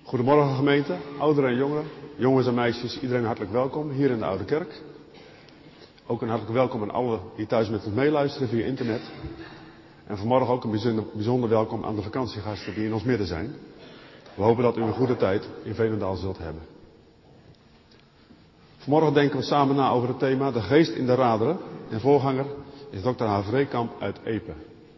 Goedemorgen gemeente, ouderen en jongeren, jongens en meisjes, iedereen hartelijk welkom hier in de Oude Kerk. Ook een hartelijk welkom aan allen die thuis met ons meeluisteren via internet. En vanmorgen ook een bijzonder welkom aan de vakantiegasten die in ons midden zijn. We hopen dat u een goede tijd in Veenendaal zult hebben. Vanmorgen denken we samen na over het thema de geest in de raderen. En voorganger is Dr. H. Vreekamp uit Epe.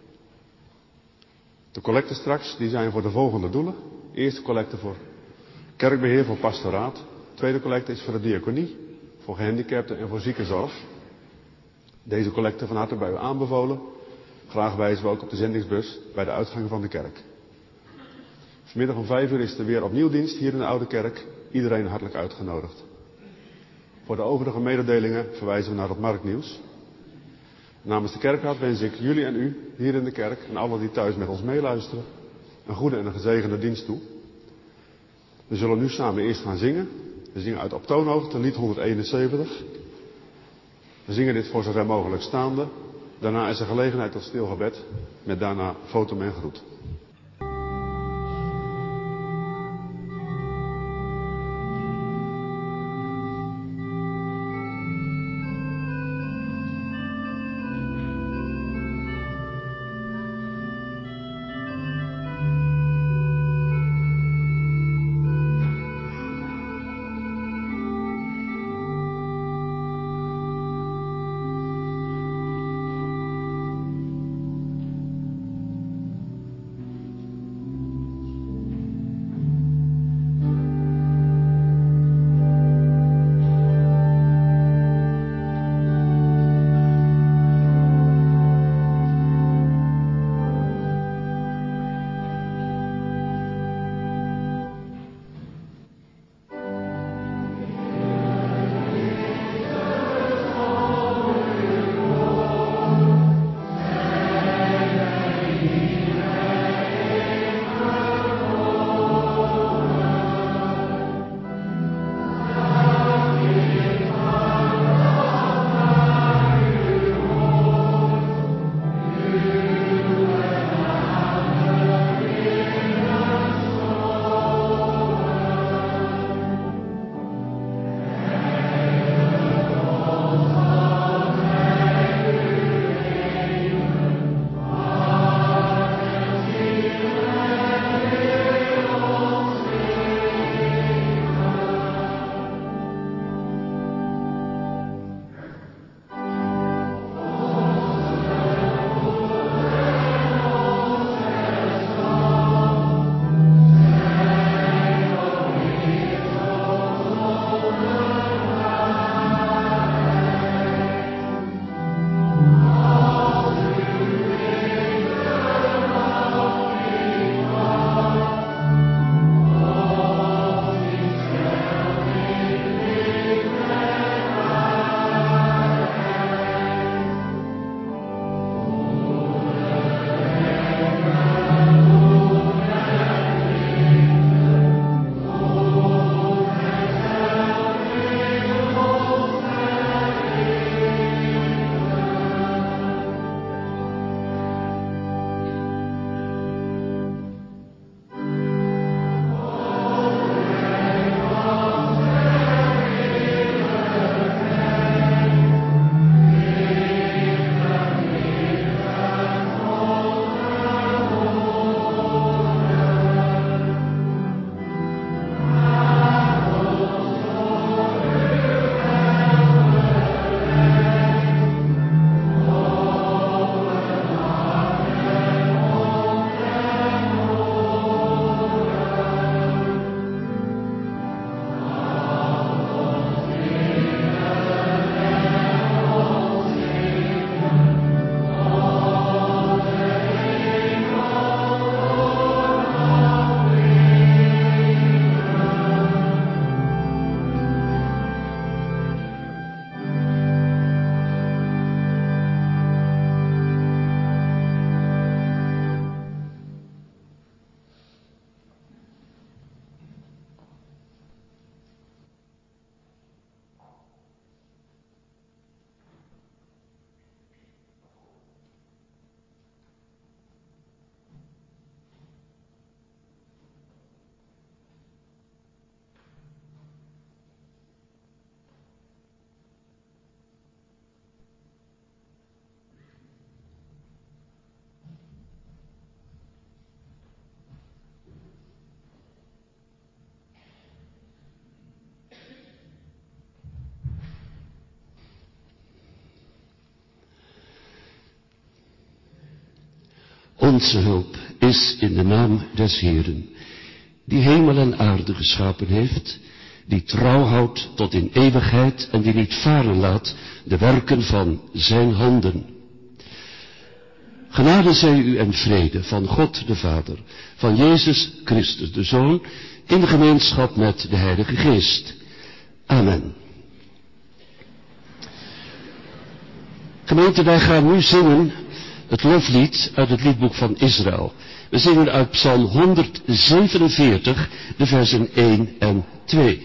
De collecten straks die zijn voor de volgende doelen. Eerste collecte voor kerkbeheer, voor pastoraat. Tweede collecte is voor de diaconie, voor gehandicapten en voor ziekenzorg. Deze collecte van harte bij u aanbevolen. Graag wijzen we ook op de zendingsbus bij de uitgang van de kerk. Vanmiddag om 5 uur is er weer opnieuw dienst hier in de Oude Kerk. Iedereen hartelijk uitgenodigd. Voor de overige mededelingen verwijzen we naar het marktnieuws. Namens de kerkraad wens ik jullie en u hier in de kerk en allen die thuis met ons meeluisteren een goede en een gezegende dienst toe. We zullen nu samen eerst gaan zingen. We zingen uit op toonhoogte, lied 171. We zingen dit voor zover mogelijk staande. Daarna is er gelegenheid tot stil gebed, met daarna foto en groet. Onze hulp is in de naam des Heeren, die hemel en aarde geschapen heeft, die trouw houdt tot in eeuwigheid en die niet varen laat de werken van zijn handen. Genade zij u en vrede van God de Vader, van Jezus Christus de Zoon, in gemeenschap met de Heilige Geest. Amen. Gemeente, wij gaan nu zingen het loflied uit het liedboek van Israël. We zingen uit Psalm 147, de versen 1 en 2.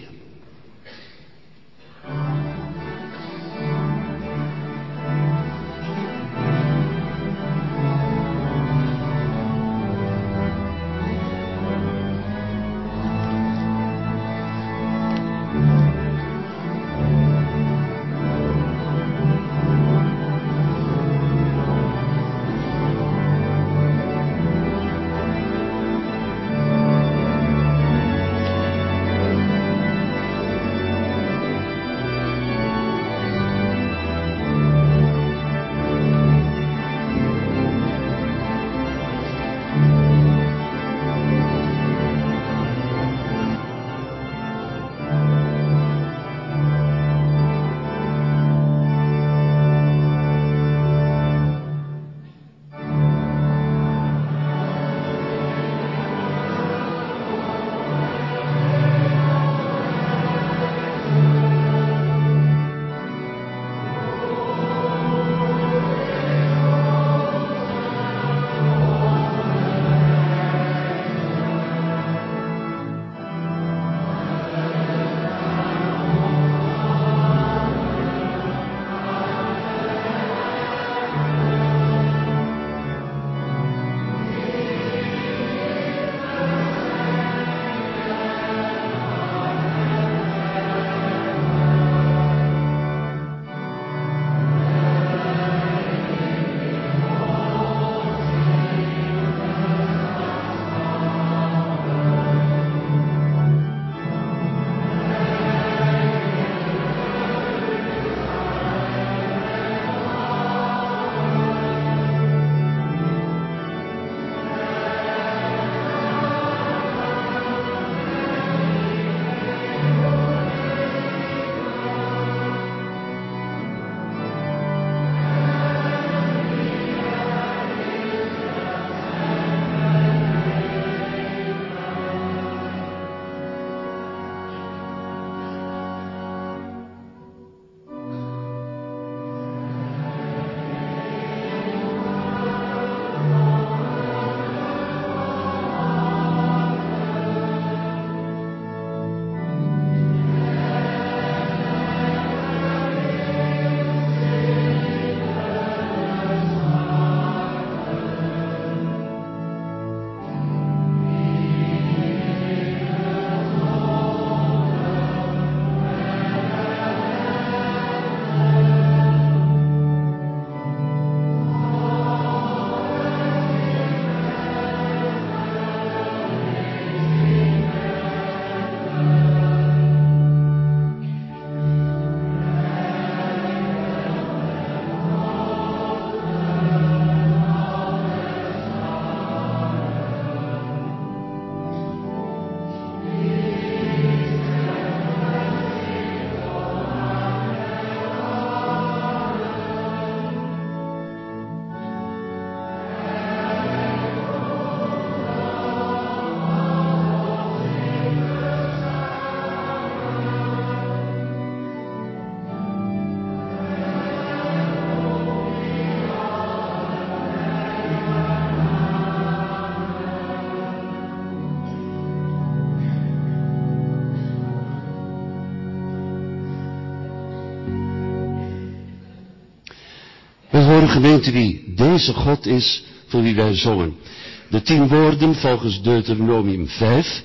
We horen, gemeente, wie deze God is voor wie wij zongen. De 10 woorden volgens Deuteronomium 5.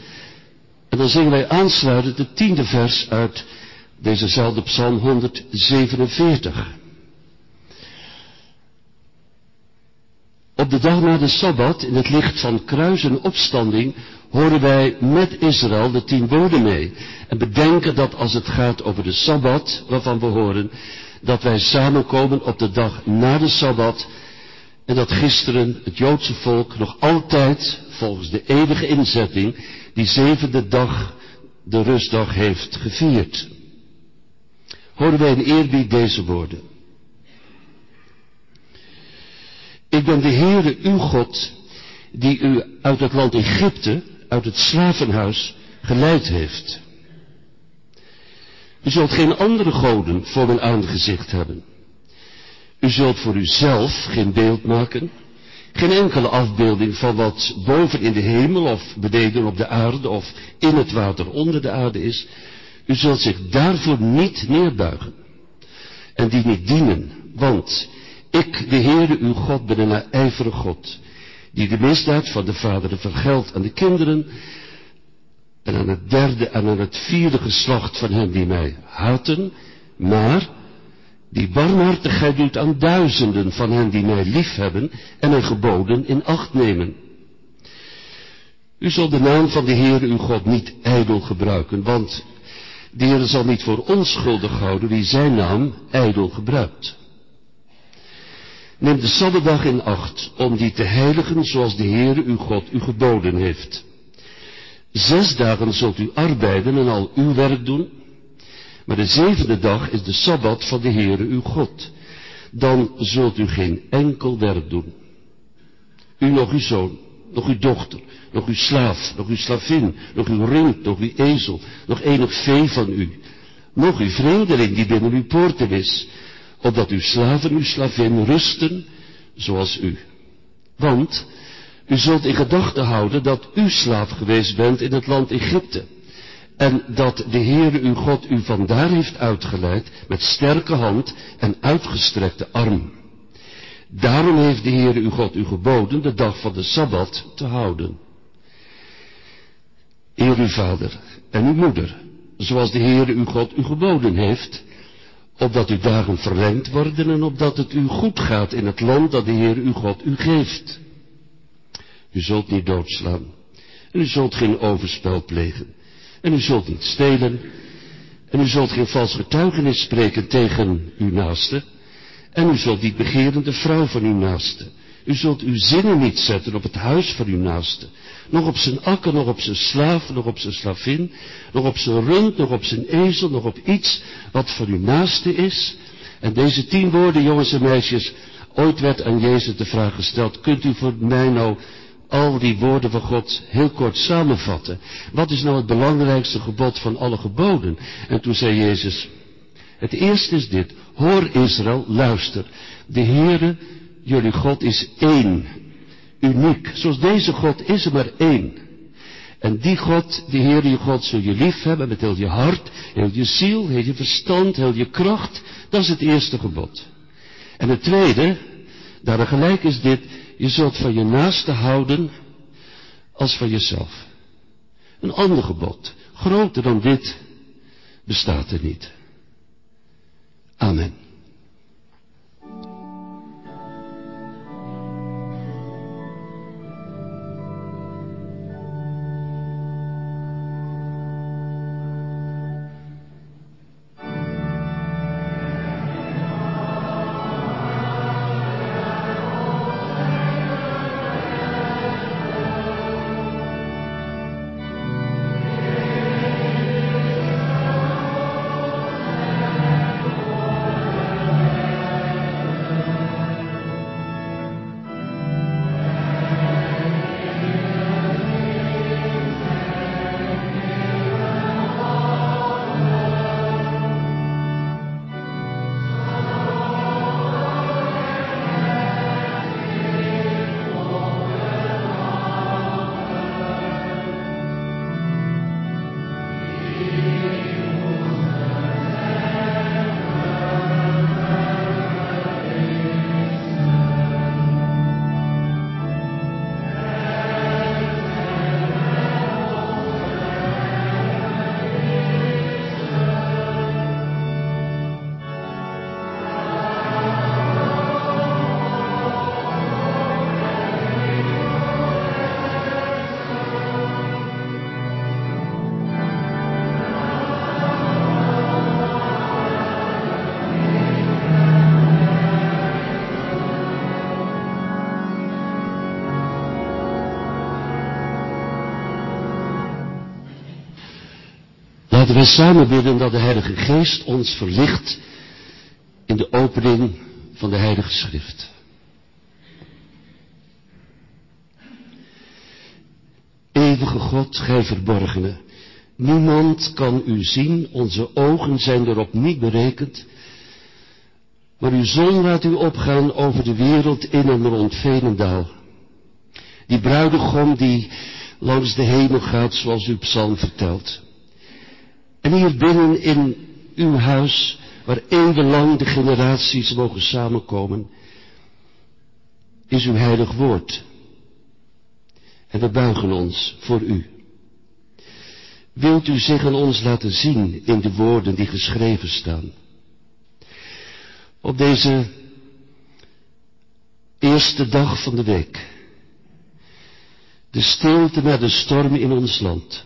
En dan zingen wij aansluitend het 10e vers uit dezezelfde Psalm 147. Op de dag na de Sabbat, in het licht van kruis en opstanding, horen wij met Israël de 10 woorden mee. En bedenken dat als het gaat over de Sabbat, waarvan we horen, dat wij samenkomen op de dag na de Sabbat, En dat gisteren het Joodse volk nog altijd, volgens de eeuwige inzetting, die 7e dag, de rustdag, heeft gevierd. Horen wij in eerbied deze woorden. Ik ben de Heere uw God, die u uit het land Egypte, uit het slavenhuis, geleid heeft. U zult geen andere goden voor mijn aangezicht hebben. U zult voor uzelf geen beeld maken, geen enkele afbeelding van wat boven in de hemel of beneden op de aarde of in het water onder de aarde is. U zult zich daarvoor niet neerbuigen en die niet dienen, want ik, de Heere uw God, ben een naijverig God, die de misdaad van de vaderen vergeldt aan de kinderen en aan het 3e en aan het 4e geslacht van hen die mij haten, maar die barmhartigheid doet aan duizenden van hen die mij liefhebben en mijn geboden in acht nemen. U zult de naam van de Heere uw God niet ijdel gebruiken, want de Heere zal niet voor onschuldig houden wie zijn naam ijdel gebruikt. Neem de Sabbatdag in acht om die te heiligen zoals de Heere uw God u geboden heeft. 6 dagen zult u arbeiden en al uw werk doen, maar de 7e dag is de Sabbat van de Heere uw God. Dan zult u geen enkel werk doen. U nog uw zoon, nog uw dochter, nog uw slaaf, nog uw slavin, nog uw rund, nog uw ezel, nog enig vee van u, nog uw vreemdeling die binnen uw poorten is, opdat uw slaven, uw slavin rusten zoals u. Want u zult in gedachten houden dat u slaaf geweest bent in het land Egypte, en dat de Heere uw God u vandaar heeft uitgeleid met sterke hand en uitgestrekte arm. Daarom heeft de Heere uw God u geboden de dag van de Sabbat te houden. Eer uw vader en uw moeder, zoals de Heere uw God u geboden heeft, opdat uw dagen verlengd worden en opdat het u goed gaat in het land dat de Heere uw God u geeft. U zult niet doodslaan en u zult geen overspel plegen. En u zult niet stelen, en u zult geen vals getuigenis spreken tegen uw naaste, en u zult niet begeren de vrouw van uw naaste. U zult uw zinnen niet zetten op het huis van uw naaste, nog op zijn akker, nog op zijn slaaf, nog op zijn slavin, nog op zijn rund, nog op zijn ezel, nog op iets wat van uw naaste is. En deze 10 woorden, jongens en meisjes, ooit werd aan Jezus de vraag gesteld, kunt u voor mij nou al die woorden van God heel kort samenvatten? Wat is nou het belangrijkste gebod van alle geboden? En toen zei Jezus, het eerste is dit, hoor Israël, luister, de Heere, jullie God is één, uniek. Zoals deze God is er maar één. En die God, de Heere je God, zul je lief hebben met heel je hart, heel je ziel, heel je verstand, heel je kracht. Dat is het eerste gebod. En het tweede, daar gelijk is dit, je zult van je naaste houden als van jezelf. Een ander gebod, groter dan dit, bestaat er niet. Amen. Laten wij samen bidden dat de Heilige Geest ons verlicht in de opening van de Heilige Schrift. Eeuwige God, gij verborgene, niemand kan u zien, onze ogen zijn erop niet berekend, maar uw zon laat u opgaan over de wereld in en rond Veenendaal. Die bruidegom die langs de hemel gaat, zoals uw psalm vertelt. En hier binnen in uw huis, waar eeuwenlang de generaties mogen samenkomen, is uw heilig woord. En we buigen ons voor u. Wilt u zich aan ons laten zien in de woorden die geschreven staan? Op deze eerste dag van de week. De stilte na de storm in ons land.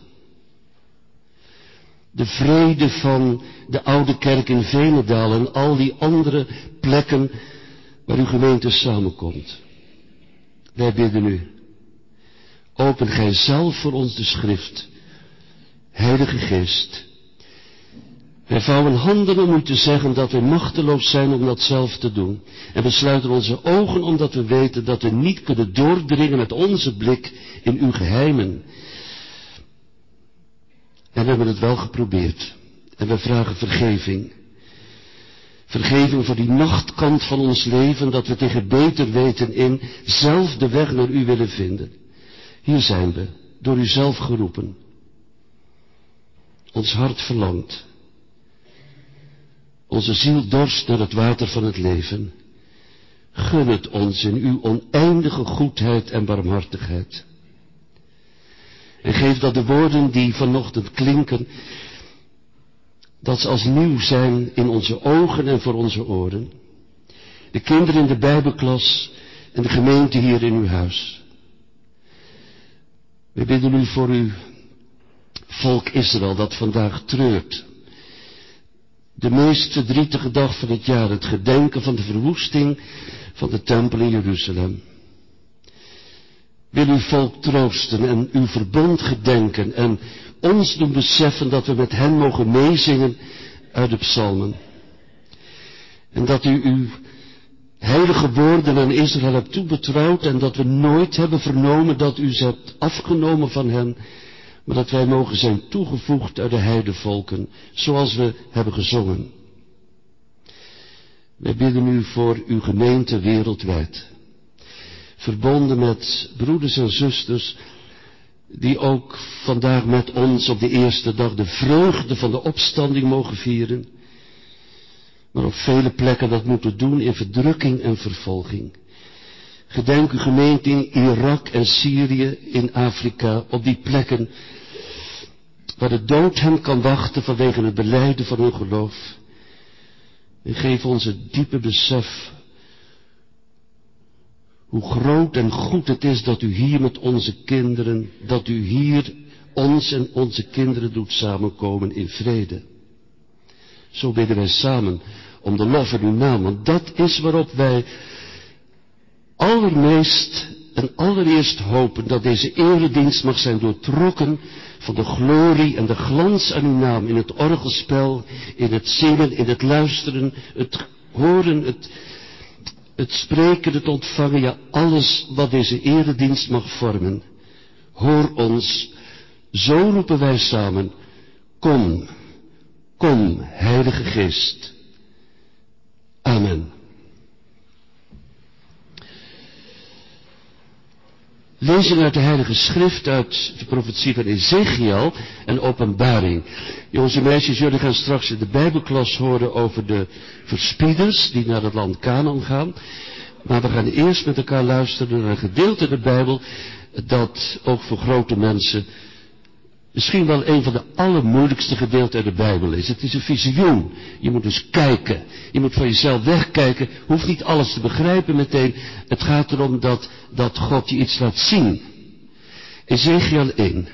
De vrede van de oude kerk in Veenendaal en al die andere plekken waar uw gemeente samenkomt. Wij bidden u. Open gij zelf voor ons de schrift. Heilige Geest. Wij vouwen handen om u te zeggen dat we machteloos zijn om dat zelf te doen. En we sluiten onze ogen omdat we weten dat we niet kunnen doordringen met onze blik in uw geheimen. En we hebben het wel geprobeerd. En we vragen vergeving. Vergeving voor die nachtkant van ons leven, dat we tegen beter weten in zelf de weg naar u willen vinden. Hier zijn we, door u zelf geroepen. Ons hart verlangt. Onze ziel dorst naar het water van het leven. Gun het ons in uw oneindige goedheid en barmhartigheid. En geef dat de woorden die vanochtend klinken, dat ze als nieuw zijn in onze ogen en voor onze oren. De kinderen in de Bijbelklas en de gemeente hier in uw huis. We bidden u voor uw volk Israël dat vandaag treurt. De meest verdrietige dag van het jaar, het gedenken van de verwoesting van de tempel in Jeruzalem. Wil uw volk troosten en uw verbond gedenken en ons doen beseffen dat we met hen mogen meezingen uit de psalmen. En dat u uw heilige woorden aan Israël hebt toebetrouwd en dat we nooit hebben vernomen dat u ze hebt afgenomen van hen, maar dat wij mogen zijn toegevoegd uit de heidevolken, zoals we hebben gezongen. Wij bidden u voor uw gemeente wereldwijd. Verbonden met broeders en zusters, die ook vandaag met ons op de eerste dag de vreugde van de opstanding mogen vieren, maar op vele plekken dat moeten doen in verdrukking en vervolging. Gedenk uw gemeente in Irak en Syrië, in Afrika, op die plekken waar de dood hen kan wachten vanwege het belijden van hun geloof. En geef ons het diepe besef hoe groot en goed het is dat u hier met onze kinderen, dat u hier ons en onze kinderen doet samenkomen in vrede. Zo bidden wij samen om de lof in uw naam, want dat is waarop wij allermeest en allereerst hopen, dat deze eredienst mag zijn doortrokken van de glorie en de glans aan uw naam, in het orgelspel, in het zingen, in het luisteren, het horen, het spreken, het ontvangen, ja, alles wat deze eredienst mag vormen. Hoor ons, zo roepen wij samen, kom, kom, Heilige Geest. Amen. Lezing uit de Heilige Schrift, uit de profetie van Ezechiel en Openbaring. Jongens en meisjes, jullie gaan straks in de Bijbelklas horen over de verspieders die naar het land Kanaan gaan. Maar we gaan eerst met elkaar luisteren naar een gedeelte in de Bijbel dat ook voor grote mensen misschien wel een van de allermoeilijkste gedeelten uit de Bijbel is. Het is een visioen. Je moet dus kijken. Je moet van jezelf wegkijken. Hoeft niet alles te begrijpen meteen. Het gaat erom dat God je iets laat zien. Ezechiel 1.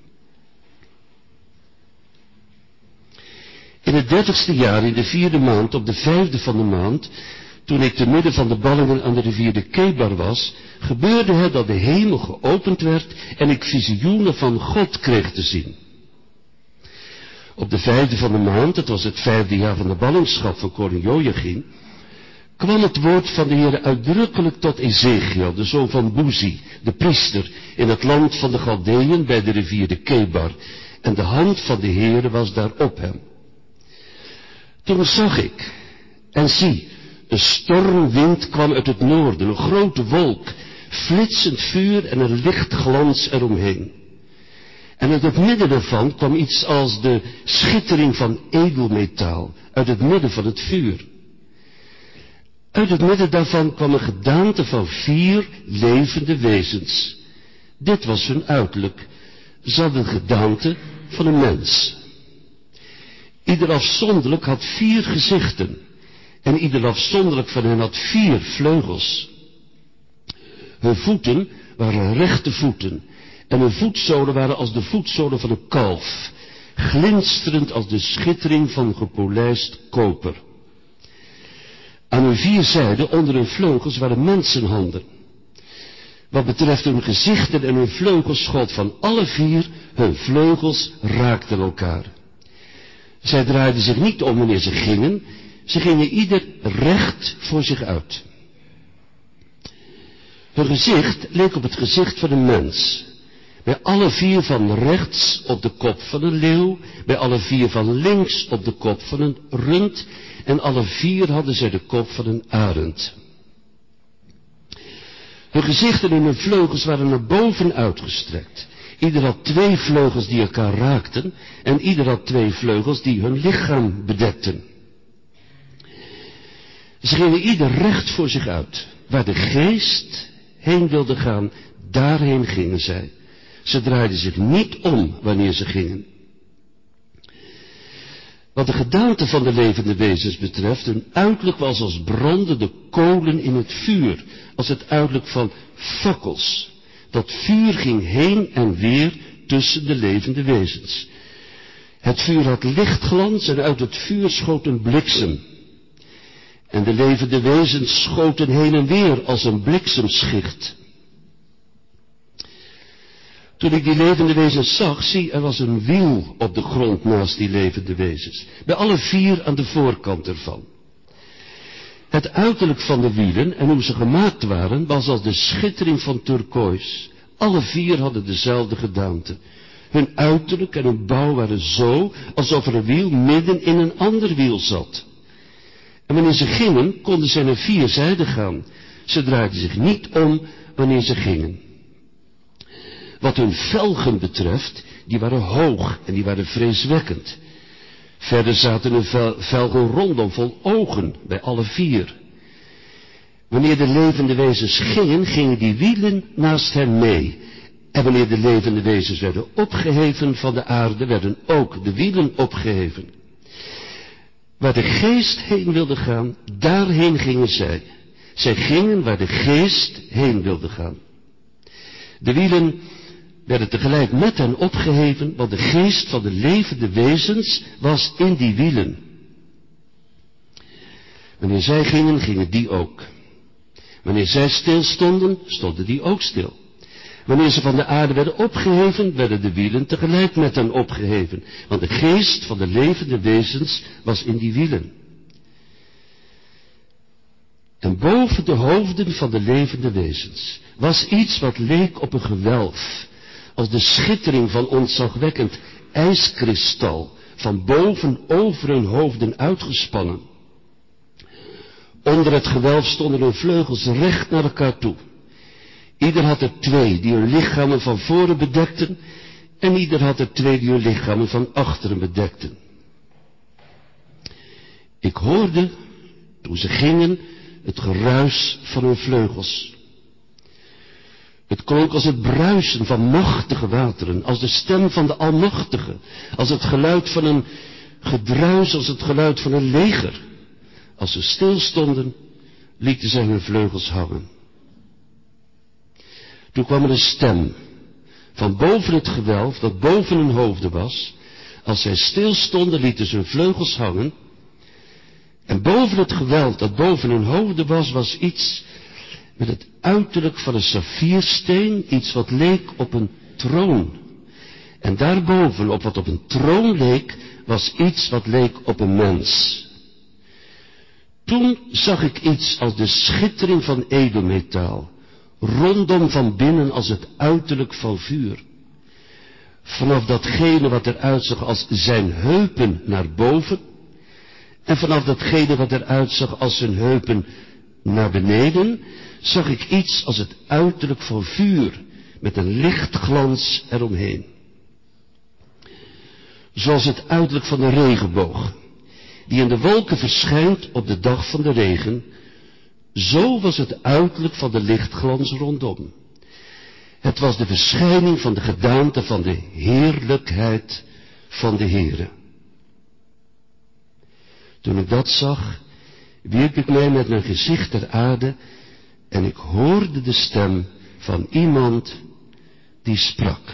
In het 30ste jaar, in de 4e maand, op de 5e van de maand, toen ik te midden van de ballingen aan de rivier de Kebar was, gebeurde het dat de hemel geopend werd en ik visioenen van God kreeg te zien. Op de 5e van de maand, het was het 5e jaar van de ballingschap van koning Joachim, kwam het woord van de Heere uitdrukkelijk tot Ezekiel, de zoon van Buzi, de priester, in het land van de Galdeën bij de rivier de Kebar. En de hand van de Heere was daar op hem. Toen zag ik, en zie, een stormwind kwam uit het noorden, een grote wolk, flitsend vuur en een lichtglans eromheen. En uit het midden daarvan kwam iets als de schittering van edelmetaal, uit het midden van het vuur. Uit het midden daarvan kwam een gedaante van 4 levende wezens. Dit was hun uiterlijk. Ze hadden de gedaante van een mens. Ieder afzonderlijk had 4 gezichten. En ieder afzonderlijk van hen had 4 vleugels. Hun voeten waren rechte voeten. En hun voetzolen waren als de voetzolen van een kalf. Glinsterend als de schittering van gepolijst koper. Aan hun 4 zijden onder hun vleugels waren mensenhanden. Wat betreft hun gezichten en hun vleugels gold van alle 4, hun vleugels raakten elkaar. Zij draaiden zich niet om wanneer ze gingen ieder recht voor zich uit. Hun gezicht leek op het gezicht van een mens. Bij alle 4 van rechts op de kop van een leeuw, bij alle 4 van links op de kop van een rund, en alle 4 hadden zij de kop van een arend. Hun gezichten en hun vleugels waren naar boven uitgestrekt. Ieder had 2 vleugels die elkaar raakten, en ieder had 2 vleugels die hun lichaam bedekten. Ze gingen ieder recht voor zich uit. Waar de geest heen wilde gaan, daarheen gingen zij. Ze draaiden zich niet om wanneer ze gingen. Wat de gedaante van de levende wezens betreft, hun uiterlijk was als brandende kolen in het vuur, als het uiterlijk van fakkels. Dat vuur ging heen en weer tussen de levende wezens. Het vuur had lichtglans en uit het vuur schoot een bliksem. En de levende wezens schoten heen en weer als een bliksemschicht. Toen ik die levende wezens zag, zie, er was een wiel op de grond naast die levende wezens. Bij alle 4 aan de voorkant ervan. Het uiterlijk van de wielen en hoe ze gemaakt waren, was als de schittering van turkoois. Alle 4 hadden dezelfde gedaante. Hun uiterlijk en hun bouw waren zo, alsof er een wiel midden in een ander wiel zat. En wanneer ze gingen, konden ze naar 4 zijden gaan. Ze draaiden zich niet om wanneer ze gingen. Wat hun velgen betreft, die waren hoog en die waren vreeswekkend. Verder zaten hun velgen rondom vol ogen bij alle 4. Wanneer de levende wezens gingen die wielen naast hen mee. En wanneer de levende wezens werden opgeheven van de aarde, werden ook de wielen opgeheven. Waar de geest heen wilde gaan, daarheen gingen zij. Zij gingen waar de geest heen wilde gaan. De wielen werden tegelijk met hen opgeheven, want de geest van de levende wezens was in die wielen. Wanneer zij gingen die ook. Wanneer zij stilstonden, stonden die ook stil. Wanneer ze van de aarde werden opgeheven, werden de wielen tegelijk met hen opgeheven, want de geest van de levende wezens was in die wielen. En boven de hoofden van de levende wezens was iets wat leek op een gewelf, als de schittering van ontzagwekkend ijskristal, van boven over hun hoofden uitgespannen. Onder het gewelf stonden hun vleugels recht naar elkaar toe. Ieder had er 2 die hun lichamen van voren bedekten, en ieder had er 2 die hun lichamen van achteren bedekten. Ik hoorde, toen ze gingen, het geruis van hun vleugels. Het klonk als het bruisen van machtige wateren, als de stem van de Almachtige, als het geluid van een gedruis, als het geluid van een leger. Als ze stilstonden, lieten zij hun vleugels hangen. Toen kwam er een stem, van boven het gewelf dat boven hun hoofden was. Als zij stilstonden, lieten ze hun vleugels hangen. En boven het gewelf dat boven hun hoofden was iets met het uiterlijk van een saffiersteen, iets wat leek op een troon. En daarboven, op wat op een troon leek, was iets wat leek op een mens. Toen zag ik iets als de schittering van edelmetaal, rondom van binnen als het uiterlijk van vuur. Vanaf datgene wat eruit zag als zijn heupen naar boven, en vanaf datgene wat eruit zag als zijn heupen naar beneden, zag ik iets als het uiterlijk van vuur, met een lichtglans eromheen. Zoals het uiterlijk van een regenboog, die in de wolken verschijnt op de dag van de regen, zo was het uiterlijk van de lichtglans rondom. Het was de verschijning van de gedaante van de heerlijkheid van de Heere. Toen ik dat zag, wierp ik mij met mijn gezicht ter aarde en ik hoorde de stem van iemand die sprak.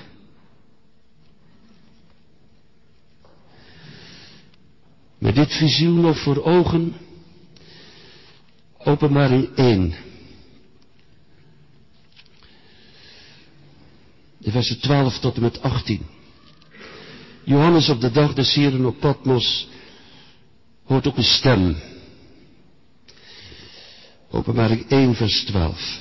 Met dit visioen nog voor ogen, Openbaring 1. De versen 12 tot en met 18. Johannes op de dag des Heren op Patmos hoort ook een stem. Openbaring 1 vers 12.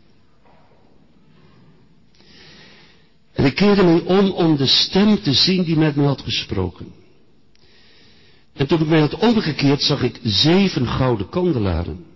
En ik keerde mij om de stem te zien die met me had gesproken. En toen ik mij had omgekeerd, zag ik 7 gouden kandelaren.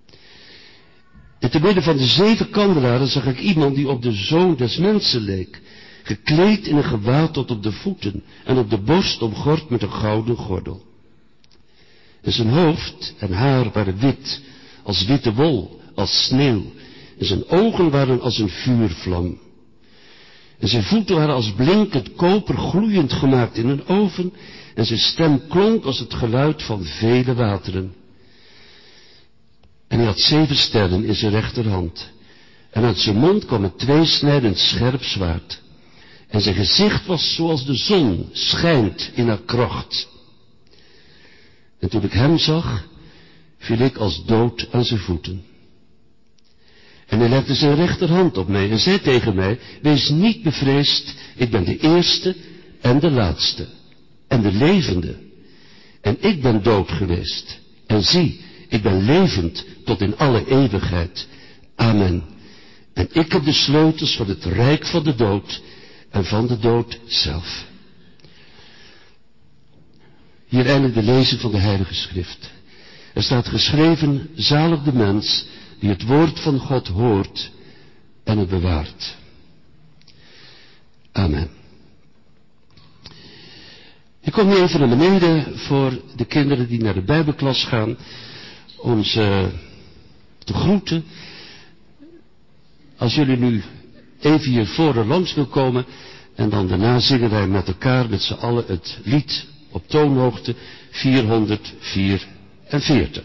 En te midden van de 7 kandelaren zag ik iemand die op de Zoon des Mensen leek, gekleed in een gewaad tot op de voeten en op de borst omgord met een gouden gordel. En zijn hoofd en haar waren wit, als witte wol, als sneeuw, en zijn ogen waren als een vuurvlam. En zijn voeten waren als blinkend koper gloeiend gemaakt in een oven, en zijn stem klonk als het geluid van vele wateren. En hij had 7 sterren in zijn rechterhand, en uit zijn mond kwam een tweesnijdend scherp zwaard. En zijn gezicht was zoals de zon schijnt in haar kracht. En toen ik hem zag, viel ik als dood aan zijn voeten. En hij legde zijn rechterhand op mij en zei tegen mij, wees niet bevreesd, ik ben de eerste en de laatste en de levende. En ik ben dood geweest. En zie, ik ben levend tot in alle eeuwigheid. Amen. En ik heb de sleutels van het rijk van de dood en van de dood zelf. Hier eindigt de lezing van de Heilige Schrift. Er staat geschreven, zalig de mens die het woord van God hoort en het bewaart. Amen. Ik kom nu even naar beneden voor de kinderen die naar de Bijbelklas gaan, om ze te groeten. Als jullie nu even hier voor en langs wil komen, en dan daarna zingen wij met elkaar, met z'n allen, het lied op toonhoogte 444.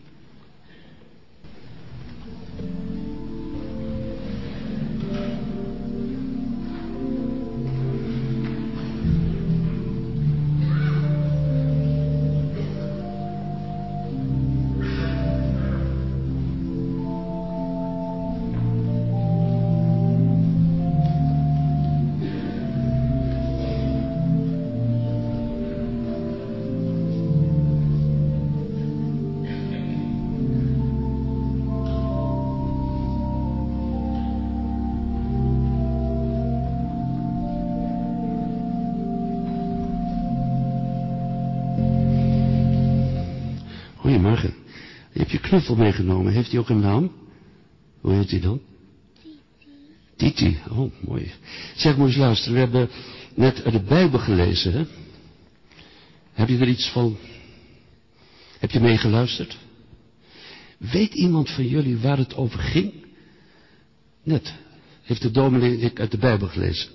Goedemorgen. Je hebt je knuffel meegenomen. Heeft hij ook een naam? Hoe heet hij dan? Titi. Titi. Oh, mooi. Zeg, moet eens luisteren. We hebben net uit de Bijbel gelezen, hè? Heb je er iets van? Heb je meegeluisterd? Weet iemand van jullie waar het over ging? Net. Heeft de dominee en ik uit de Bijbel gelezen.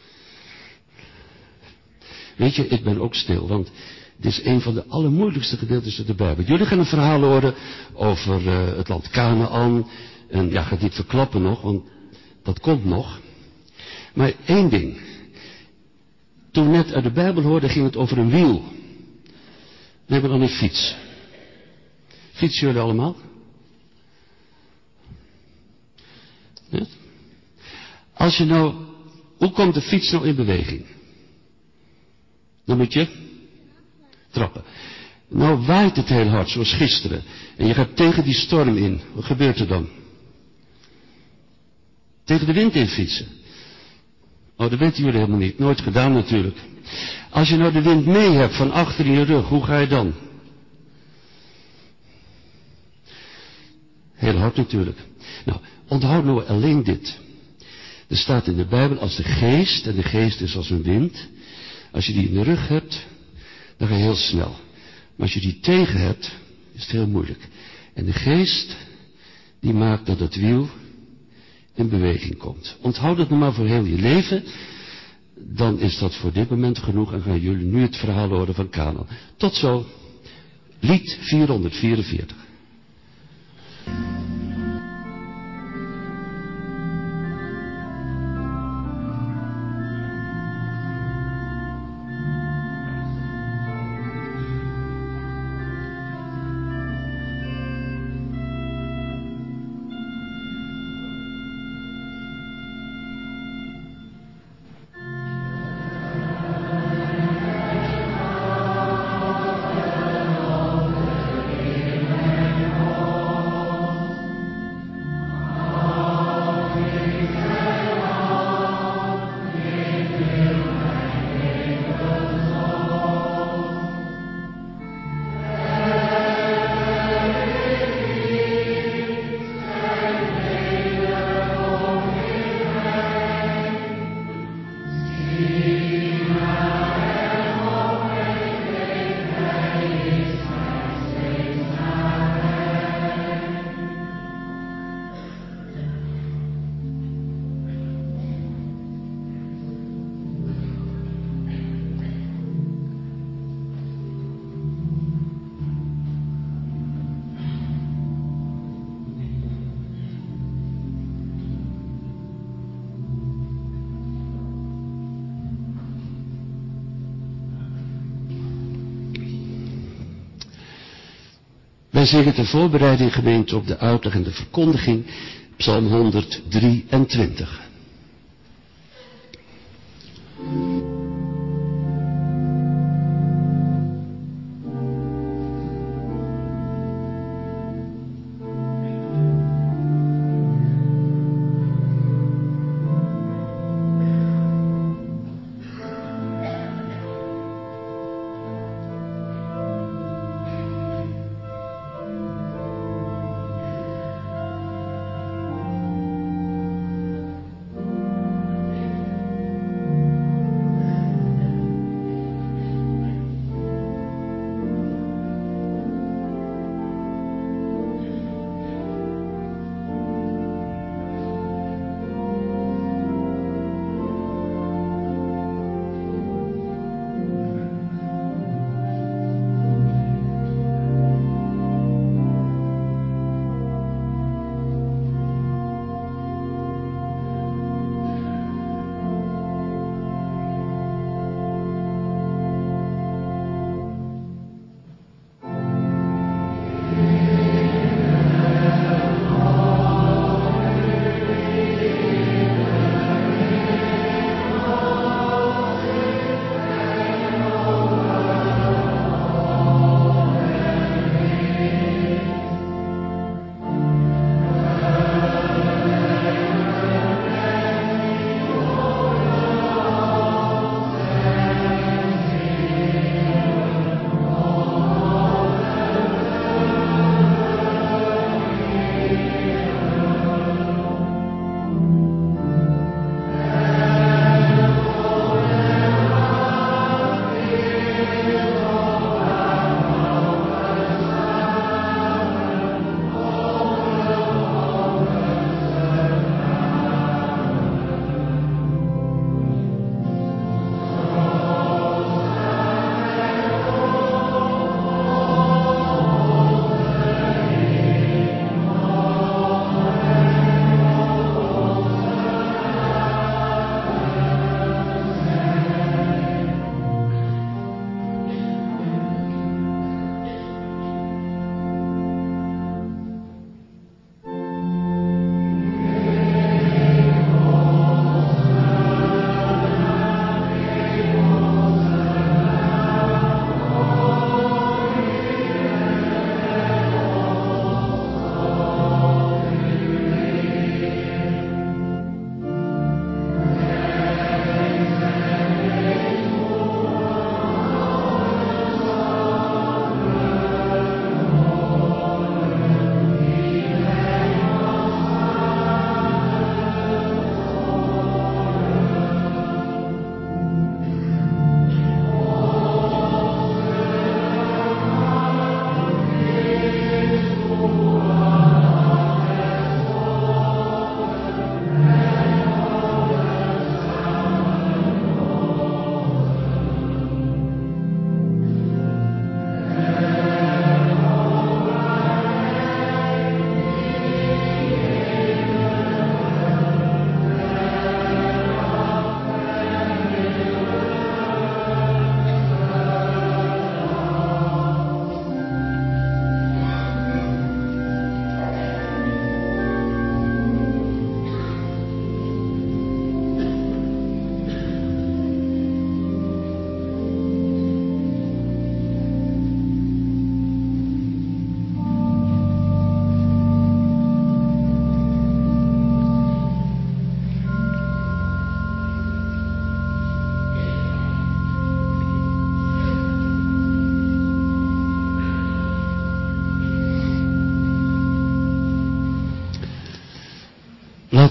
Weet je, ik ben ook stil, want dit is een van de allermoeilijkste gedeeltes uit de Bijbel. Jullie gaan een verhaal horen over het land Kanaan. En ja, ga het niet verklappen nog, want dat komt nog. Maar één ding. Toen we net uit de Bijbel hoorden, ging het over een wiel. We hebben dan een fiets. Fietsen jullie allemaal? Ja? Als je nou, hoe komt de fiets nou in beweging? Dan moet je trappen. Nou waait het heel hard, zoals gisteren. En je gaat tegen die storm in. Wat gebeurt er dan? Tegen de wind in fietsen. Oh, dat weten jullie helemaal niet. Nooit gedaan natuurlijk. Als je nou de wind mee hebt van achter in je rug, hoe ga je dan? Heel hard natuurlijk. Nou, onthoud nou alleen dit. Er staat in de Bijbel als de geest, en de geest is als een wind. Als je die in de rug hebt, dan ga je heel snel. Maar als je die tegen hebt, is het heel moeilijk. En de geest, die maakt dat het wiel in beweging komt. Onthoud het nou maar voor heel je leven. Dan is dat voor dit moment genoeg en gaan jullie nu het verhaal horen van Kanaan. Tot zo. Lied 444. Wij zingen ter voorbereiding gemeente op de uitleg en de verkondiging, Psalm 123.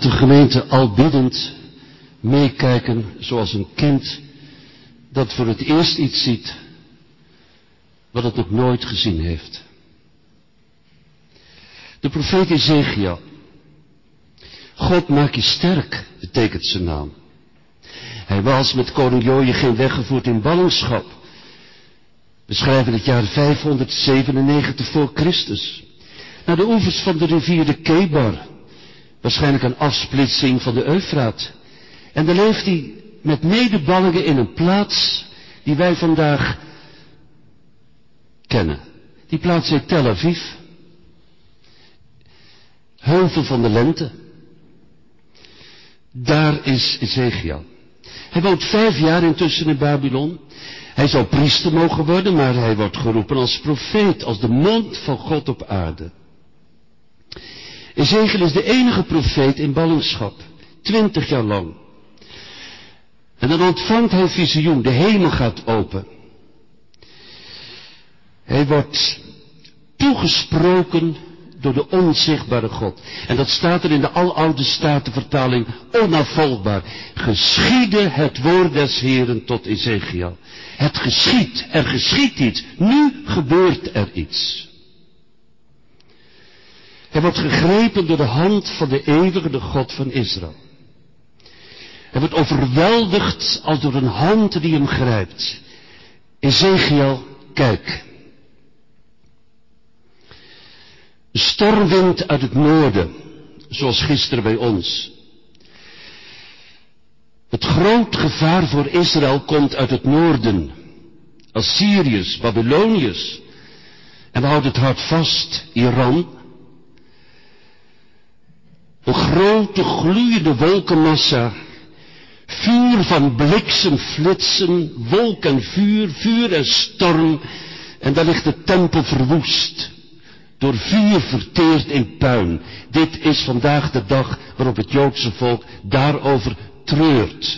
Laat de gemeente al biddend meekijken zoals een kind dat voor het eerst iets ziet wat het nog nooit gezien heeft. De profeet Ezechiel. God maak je sterk, betekent zijn naam. Hij was met koning Joachim weggevoerd in ballingschap. We schrijven het jaar 597 voor Christus. Naar de oevers van de rivier de Kebar. Waarschijnlijk een afsplitsing van de Eufraat. En dan leeft hij met medeballingen in een plaats die wij vandaag kennen. Die plaats heet Tel Aviv. Heuvel van de lente. Daar is Ezechiel. Hij woont 5 jaar intussen in Babylon. Hij zou priester mogen worden, maar hij wordt geroepen als profeet, als de mond van God op aarde. Ezechiel is de enige profeet in ballingschap, 20 jaar lang. En dan ontvangt hij visioen, de hemel gaat open. Hij wordt toegesproken door de onzichtbare God. En dat staat er in de aloude statenvertaling onafvolgbaar. Geschiedde het woord des Heeren tot Ezechiel. Het geschiedt, er geschiedt iets. Nu gebeurt er iets. Hij wordt gegrepen door de hand van de eeuwige, de God van Israël. Hij wordt overweldigd als door een hand die hem grijpt. Ezechiel, kijk. Een stormwind uit het noorden, zoals gisteren bij ons. Het groot gevaar voor Israël komt uit het noorden. Assyriërs, Babyloniërs. En we houden het hart vast, Iran. Een grote gloeiende wolkenmassa. Vuur van bliksemflitsen, wolk en vuur, vuur en storm. En daar ligt de tempel verwoest. Door vuur verteerd in puin. Dit is vandaag de dag waarop het Joodse volk daarover treurt.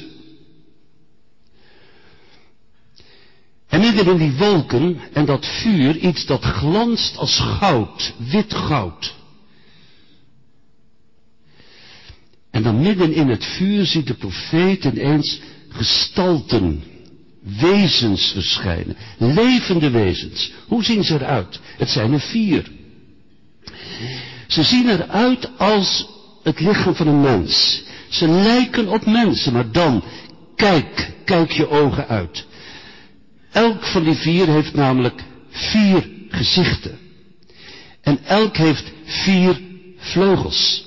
En midden in die wolken en dat vuur iets dat glanst als goud, wit goud. En dan midden in het vuur ziet de profeet ineens gestalten, wezens verschijnen. Levende wezens. Hoe zien ze eruit? Het zijn er 4. Ze zien eruit als het lichaam van een mens. Ze lijken op mensen, maar dan, kijk je ogen uit. Elk van die 4 heeft namelijk 4 gezichten. En elk heeft 4 vleugels.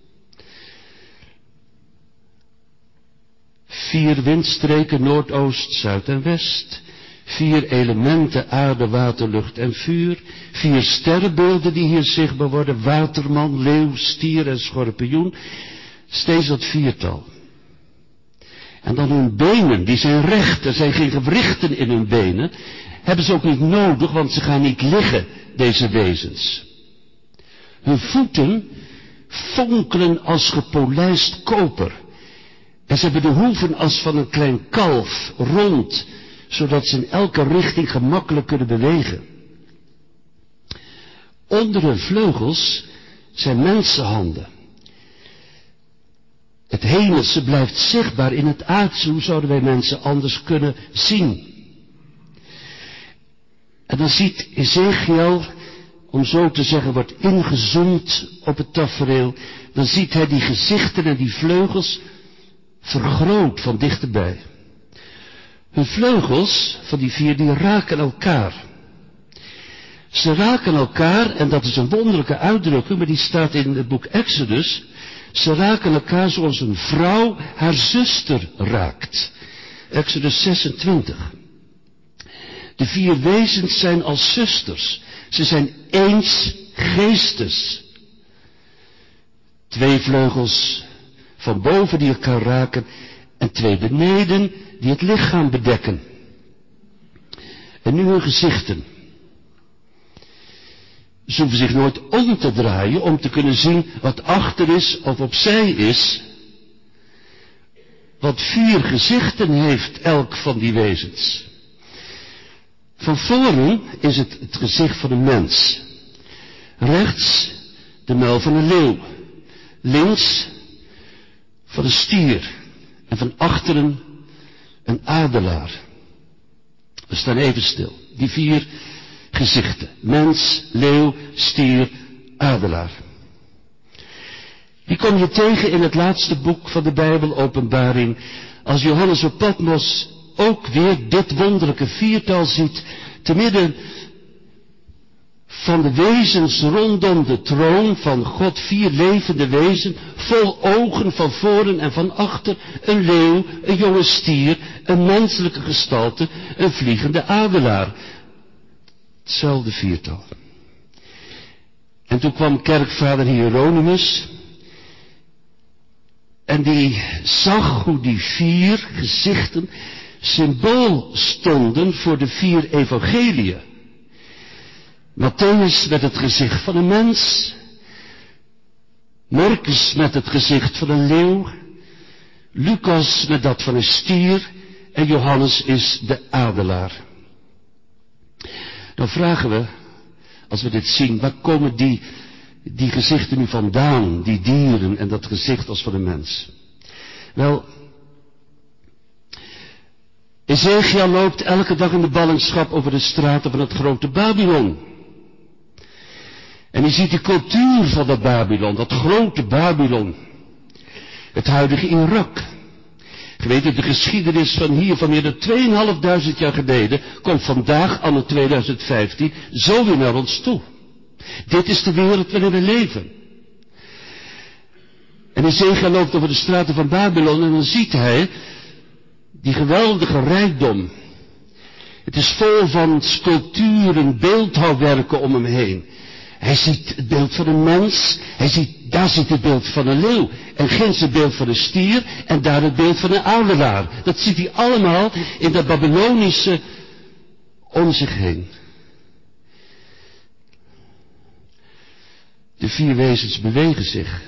4 windstreken, noordoost, zuid en west. 4 elementen, aarde, water, lucht en vuur. 4 sterrenbeelden die hier zichtbaar worden. Waterman, leeuw, stier en schorpioen. Steeds dat 4-tal. En dan hun benen, die zijn recht. Er zijn geen gewrichten in hun benen. Hebben ze ook niet nodig, want ze gaan niet liggen, deze wezens. Hun voeten fonkelen als gepolijst koper. En ze hebben de hoeven als van een klein kalf, rond, zodat ze in elke richting gemakkelijk kunnen bewegen. Onder hun vleugels zijn mensenhanden. Het hemelse blijft zichtbaar in het aardse. Hoe zouden wij mensen anders kunnen zien? En dan ziet Ezechiel, om zo te zeggen, wordt ingezoomd op het tafereel. Dan ziet hij die gezichten en die vleugels vergroot van dichterbij. Hun vleugels van die 4, die raken elkaar. Ze raken elkaar, en dat is een wonderlijke uitdrukking, maar die staat in het boek Exodus. Ze raken elkaar zoals een vrouw haar zuster raakt. Exodus 26. De 4 wezens zijn als zusters. Ze zijn ééns geestes. 2 vleugels van boven die elkaar raken en 2 beneden die het lichaam bedekken. En nu hun gezichten. Ze hoeven zich nooit om te draaien om te kunnen zien wat achter is of opzij is. Want 4 gezichten heeft elk van die wezens. Van voren is het gezicht van een mens. Rechts de muil van een leeuw. Links van een stier en van achteren een adelaar. We staan even stil. Die 4 gezichten. Mens, leeuw, stier, adelaar. Die kom je tegen in het laatste boek van de Bijbel, Openbaring, als Johannes op Patmos ook weer dit wonderlijke 4-tal ziet, te midden van de wezens rondom de troon van God, 4 levende wezens, vol ogen van voren en van achter, een leeuw, een jonge stier, een menselijke gestalte, een vliegende adelaar. Hetzelfde 4-tal. En toen kwam kerkvader Hieronymus, en die zag hoe die 4 gezichten symbool stonden voor de 4 evangeliën. Matthäus met het gezicht van een mens, Marcus met het gezicht van een leeuw, Lucas met dat van een stier en Johannes is de adelaar. Dan vragen we, als we dit zien, waar komen die gezichten nu vandaan, die dieren en dat gezicht als van een mens? Wel, Ezekiel loopt elke dag in de ballingschap over de straten van het grote Babylon. En je ziet de cultuur van dat Babylon, dat grote Babylon. Het huidige Irak. Je weet, de geschiedenis van hier van meer dan 2500 jaar geleden komt vandaag, anno 2015, zo weer naar ons toe. Dit is de wereld waarin we leven. En Ezekiel loopt over de straten van Babylon en dan ziet hij die geweldige rijkdom. Het is vol van sculpturen, beeldhouwwerken om hem heen. Hij ziet het beeld van een mens, daar zit het beeld van een leeuw. En ginds het beeld van een stier en daar het beeld van een adelaar. Dat ziet hij allemaal in dat Babylonische om zich heen. De 4 wezens bewegen zich.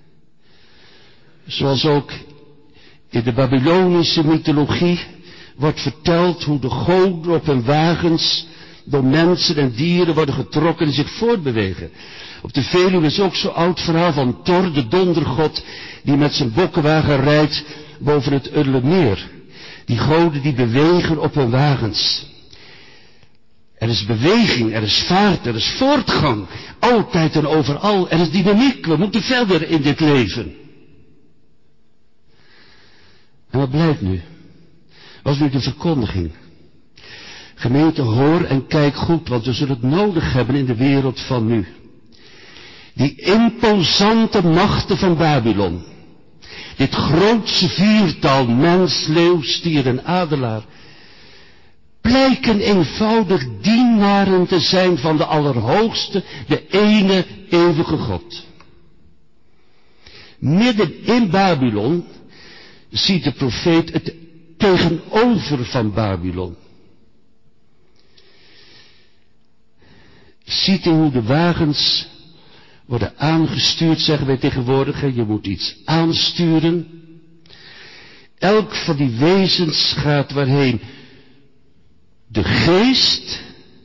Zoals ook in de Babylonische mythologie wordt verteld hoe de goden op hun wagens door mensen en dieren worden getrokken en zich voortbewegen. Op de Veluwe is ook zo'n oud verhaal van Thor, de dondergod, die met zijn bokkenwagen rijdt boven het Uddermeer. Die goden die bewegen op hun wagens. Er is beweging, er is vaart, er is voortgang. Altijd en overal. Er is dynamiek, we moeten verder in dit leven. En wat blijkt nu? Wat is nu de verkondiging? Gemeente, hoor en kijk goed, want we zullen het nodig hebben in de wereld van nu. Die imposante machten van Babylon. Dit grootse 4-tal, mens, leeuw, stier en adelaar. Blijken eenvoudig dienaren te zijn van de Allerhoogste, de ene eeuwige God. Midden in Babylon ziet de profeet het tegenover van Babylon. Ziet u hoe de wagens worden aangestuurd, zeggen wij tegenwoordig. Je moet iets aansturen. Elk van die wezens gaat waarheen de geest,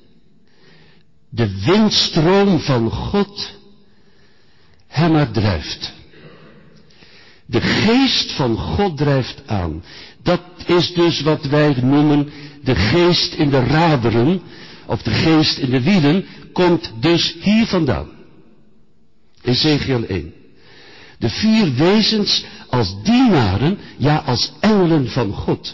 de windstroom van God, hem maar drijft. De geest van God drijft aan. Dat is dus wat wij noemen de geest in de raderen, of de geest in de wielen, komt dus hier vandaan. Ezekiel 1. De 4 wezens als dienaren, ja als engelen van God.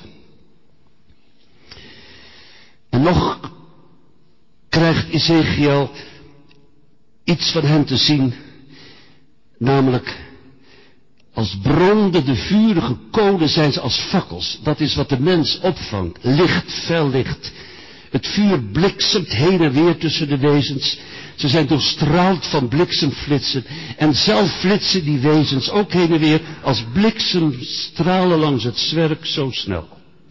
En nog krijgt Ezekiel iets van hen te zien, namelijk als branden de vurige kolen zijn ze als fakkels. Dat is wat de mens opvangt. Licht, fel licht. Het vuur bliksemt heen en weer tussen de wezens. Ze zijn doorstraald van bliksemflitsen. En zelf flitsen die wezens ook heen en weer als bliksemstralen langs het zwerk zo snel.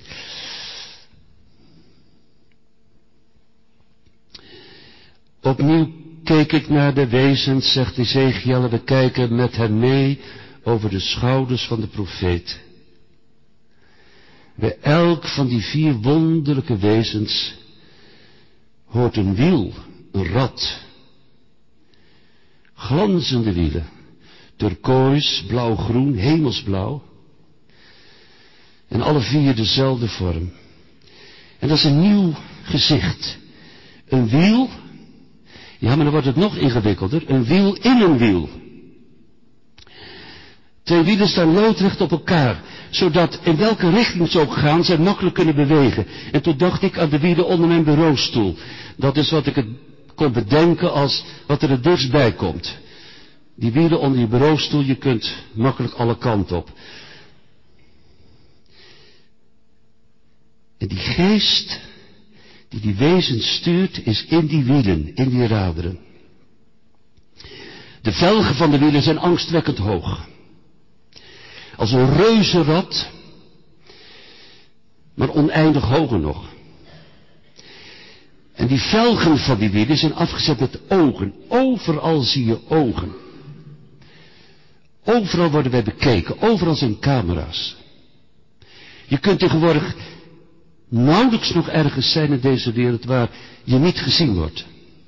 Opnieuw keek ik naar de wezens, zegt Ezekiel, we kijken met hen mee over de schouders van de profeet. Bij elk van die 4 wonderlijke wezens hoort een wiel, een rad. Glanzende wielen, turkoois, blauw-groen, hemelsblauw. En alle vier dezelfde vorm. En dat is een nieuw gezicht. Een wiel. Ja, maar dan wordt het nog ingewikkelder. Een wiel in een wiel. 2 wielen staan loodrecht op elkaar, zodat in welke richting ze ook gaan, zij makkelijk kunnen bewegen. En toen dacht ik aan de wielen onder mijn bureaustoel. Dat is wat ik het kon bedenken als wat er het dichtst bij komt. Die wielen onder je bureaustoel, je kunt makkelijk alle kanten op. En die geest die wezens stuurt, is in die wielen, in die raderen. De velgen van de wielen zijn angstwekkend hoog. Als een reuzenrad, maar oneindig hoger nog. En die velgen van die wielen zijn afgezet met ogen. Overal zie je ogen. Overal worden wij bekeken. Overal zijn camera's. Je kunt tegenwoordig nauwelijks nog ergens zijn in deze wereld waar je niet gezien wordt.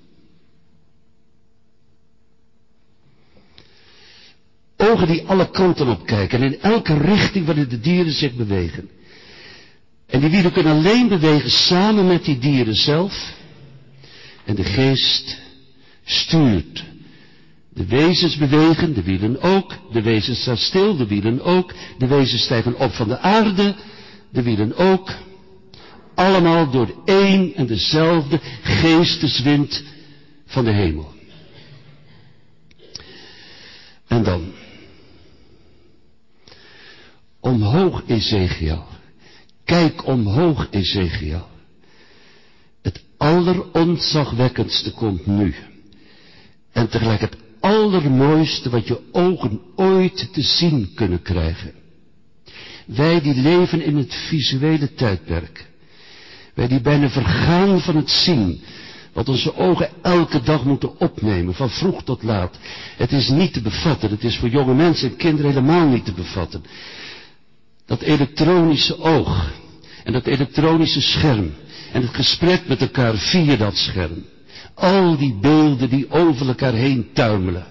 Ogen die alle kanten op kijken en in elke richting waarin de dieren zich bewegen. En die wielen kunnen alleen bewegen samen met die dieren zelf. En de geest stuurt. De wezens bewegen, de wielen ook. De wezens staan stil, de wielen ook. De wezens stijgen op van de aarde, de wielen ook. Allemaal door één en dezelfde geesteswind van de hemel. En dan. Omhoog, Ezechiel. Kijk omhoog, Ezechiel. Het allerontzagwekkendste komt nu. En tegelijk het allermooiste wat je ogen ooit te zien kunnen krijgen. Wij die leven in het visuele tijdperk. Wij die bijna vergaan van het zien. Wat onze ogen elke dag moeten opnemen, van vroeg tot laat. Het is niet te bevatten. Het is voor jonge mensen en kinderen helemaal niet te bevatten. Dat elektronische oog. En dat elektronische scherm. En het gesprek met elkaar via dat scherm. Al die beelden die over elkaar heen tuimelen.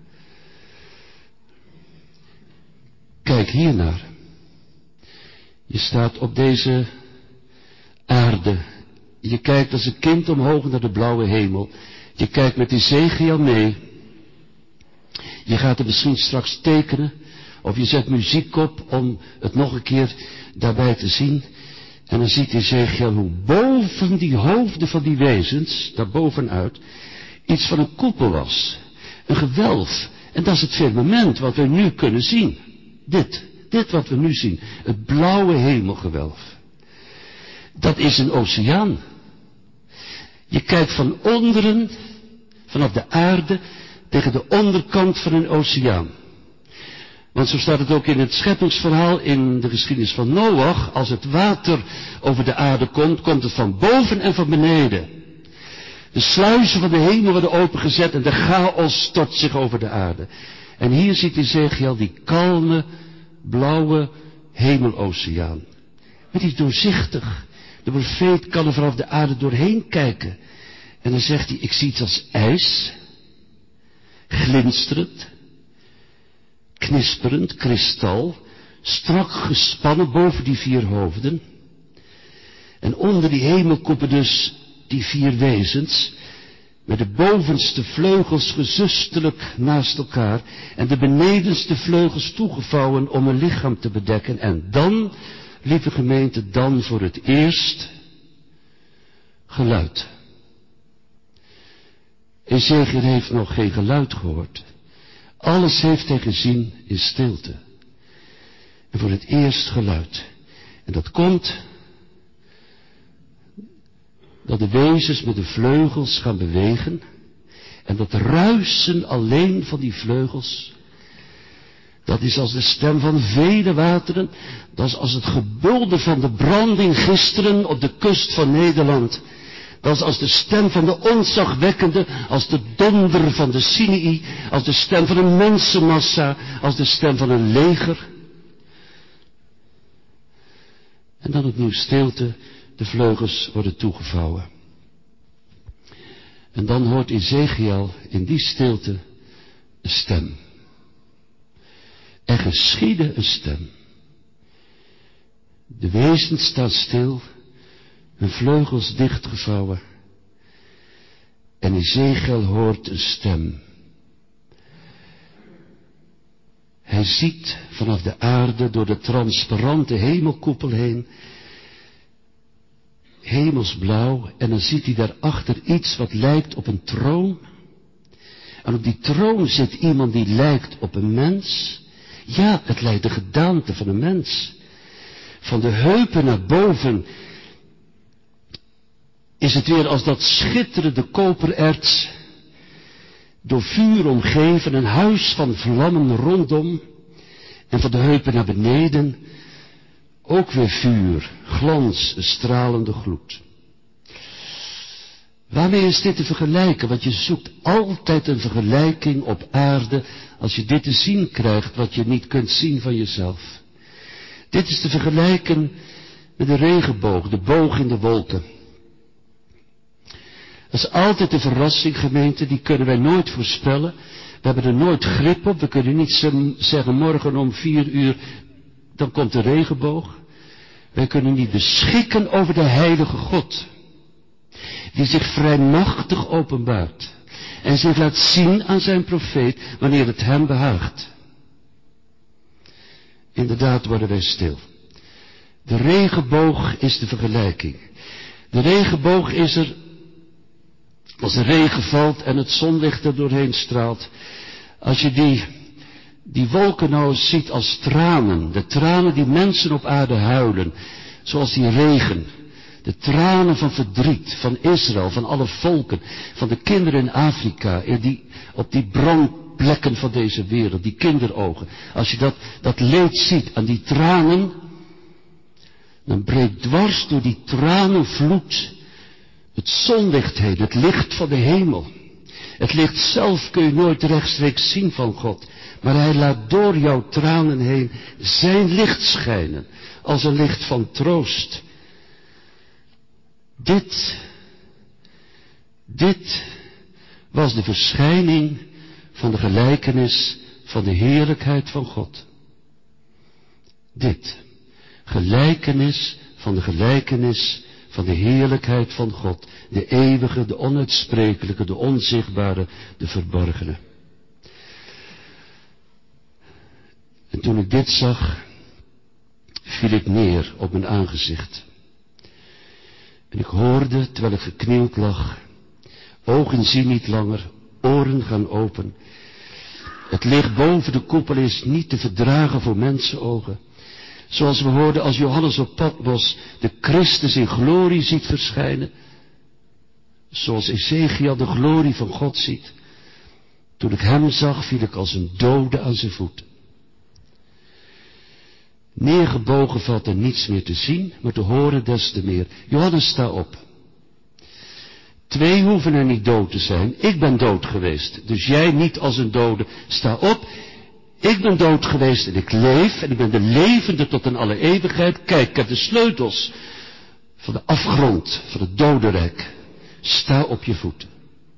Kijk hiernaar. Je staat op deze aarde. Je kijkt als een kind omhoog naar de blauwe hemel. Je kijkt met Ezechiel mee. Je gaat er misschien straks tekenen. Of je zet muziek op om het nog een keer daarbij te zien. En dan ziet Ezechiel hoe boven die hoofden van die wezens, daarbovenuit, iets van een koepel was. Een gewelf. En dat is het firmament wat we nu kunnen zien. Dit wat we nu zien. Het blauwe hemelgewelf. Dat is een oceaan. Je kijkt van onderen, vanaf de aarde, tegen de onderkant van een oceaan. Want zo staat het ook in het scheppingsverhaal in de geschiedenis van Noach. Als het water over de aarde komt, komt het van boven en van beneden. De sluizen van de hemel worden opengezet en de chaos stort zich over de aarde. En hier ziet Ezechiel die kalme, blauwe hemeloceaan. Het is doorzichtig. De profeet kan er vanaf de aarde doorheen kijken. En dan zegt hij, ik zie iets als ijs. Glinsterend. Knisperend, kristal. Strak gespannen boven die 4 hoofden. En onder die hemelkoepen dus die 4 wezens. Met de bovenste vleugels gezusterlijk naast elkaar. En de benedenste vleugels toegevouwen om een lichaam te bedekken. En dan, lieve gemeente, dan voor het eerst geluid. Ezechiel heeft nog geen geluid gehoord. Alles heeft hij gezien in stilte. En voor het eerst geluid. En dat komt dat de wezens met de vleugels gaan bewegen. En dat ruisen alleen van die vleugels. Dat is als de stem van vele wateren. Dat is als het gebulder van de branding gisteren op de kust van Nederland. Dat is als de stem van de ontzagwekkende, als de donder van de Sinai, als de stem van een mensenmassa, als de stem van een leger. En dan opnieuw stilte, de vleugels worden toegevouwen. En dan hoort Ezechiel in die stilte een stem. Er geschiedde een stem. De wezens staan stil, hun vleugels dichtgevouwen. En Ezechiel hoort een stem. Hij ziet vanaf de aarde door de transparante hemelkoepel heen, hemelsblauw, en dan ziet hij daarachter iets wat lijkt op een troon. En op die troon zit iemand die lijkt op een mens. Ja, het lijkt de gedaante van een mens. Van de heupen naar boven is het weer als dat schitterende kopererts, door vuur omgeven, een huis van vlammen rondom. En van de heupen naar beneden ook weer vuur, glans, een stralende gloed. Waarmee is dit te vergelijken? Want je zoekt altijd een vergelijking op aarde als je dit te zien krijgt wat je niet kunt zien van jezelf. Dit is te vergelijken met de regenboog, de boog in de wolken. Dat is altijd een verrassing, gemeente, die kunnen wij nooit voorspellen. We hebben er nooit grip op, we kunnen niet zeggen morgen om 4 uur, dan komt de regenboog. Wij kunnen niet beschikken over de heilige God, die zich vrij machtig openbaart en zich laat zien aan zijn profeet wanneer het hem behaagt. Inderdaad worden wij stil. De regenboog is de vergelijking. De regenboog is er als de regen valt en het zonlicht er doorheen straalt. Als je die wolken nou eens ziet als tranen, de tranen die mensen op aarde huilen, zoals die regen, de tranen van verdriet, van Israël, van alle volken, van de kinderen in Afrika, op die brandplekken van deze wereld, die kinderogen. Als je dat leed ziet aan die tranen, dan breekt dwars door die tranenvloed het zonlicht heen, het licht van de hemel. Het licht zelf kun je nooit rechtstreeks zien van God, maar hij laat door jouw tranen heen zijn licht schijnen, als een licht van troost. Dit was de verschijning van de gelijkenis van de heerlijkheid van God. Dit, gelijkenis van de gelijkenis van de heerlijkheid van God, de eeuwige, de onuitsprekelijke, de onzichtbare, de verborgene. En toen ik dit zag, viel ik neer op mijn aangezicht. En ik hoorde, terwijl ik geknield lag, ogen zien niet langer, oren gaan open. Het licht boven de koepel is niet te verdragen voor mensenogen. Zoals we hoorden als Johannes op Patmos de Christus in glorie ziet verschijnen. Zoals Ezechiel de glorie van God ziet. Toen ik hem zag, viel ik als een dode aan zijn voeten. Neergebogen valt er niets meer te zien, maar te horen des te meer. Johannes, sta op. 2 hoeven er niet dood te zijn. Ik ben dood geweest. Dus jij niet als een dode. Sta op. Ik ben dood geweest en ik leef. En ik ben de levende tot in alle eeuwigheid. Kijk, ik heb de sleutels van de afgrond, van het dodenrijk. Sta op je voeten.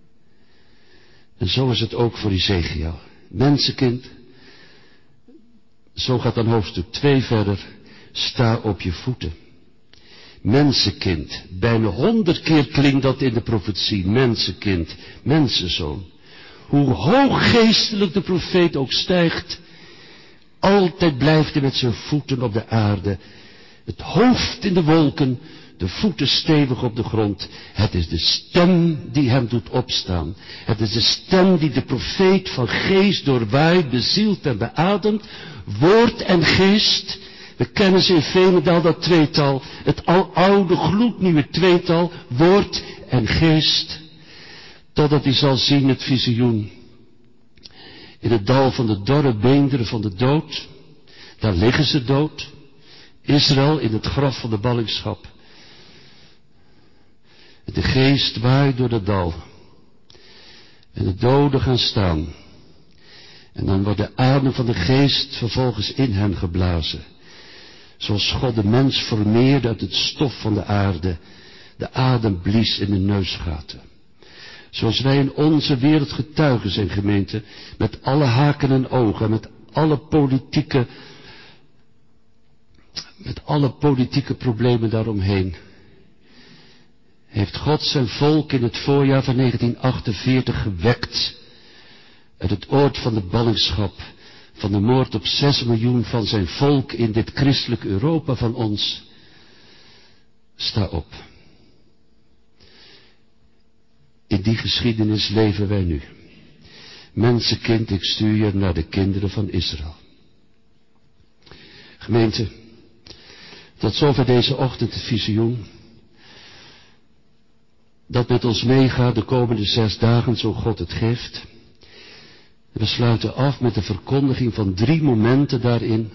En zo is het ook voor Ezechiel. Mensenkind. Zo gaat dan hoofdstuk 2 verder. Sta op je voeten. Mensenkind. Bijna 100 keer klinkt dat in de profetie. Mensenkind. Mensenzoon. Hoe hooggeestelijk de profeet ook stijgt, altijd blijft hij met zijn voeten op de aarde. Het hoofd in de wolken, de voeten stevig op de grond. Het is de stem die hem doet opstaan. Het is de stem die de profeet van geest doorwaait, bezielt en beademt. Woord en geest. We kennen ze in Veenendaal, dat tweetal. Het aloude gloednieuwe tweetal. Woord en geest. Totdat hij zal zien het visioen. In het dal van de dorre beenderen van de dood. Daar liggen ze dood. Israël in het graf van de ballingschap. De geest waait door het dal. En de doden gaan staan. En dan wordt de adem van de geest vervolgens in hen geblazen. Zoals God de mens formeerde uit het stof van de aarde. De adem blies in de neusgaten. Zoals wij in onze wereld getuigen zijn, gemeente, met alle haken en ogen, met alle politieke problemen daaromheen, heeft God zijn volk in het voorjaar van 1948 gewekt uit het oord van de ballingschap, van de moord op 6 miljoen van zijn volk in dit christelijk Europa van ons. Sta op. In die geschiedenis leven wij nu. Mensenkind, ik stuur je naar de kinderen van Israël. Gemeente, tot zover deze ochtend het visioen, dat met ons meegaat de komende 6 dagen, zo God het geeft. We sluiten af met de verkondiging van 3 momenten daarin.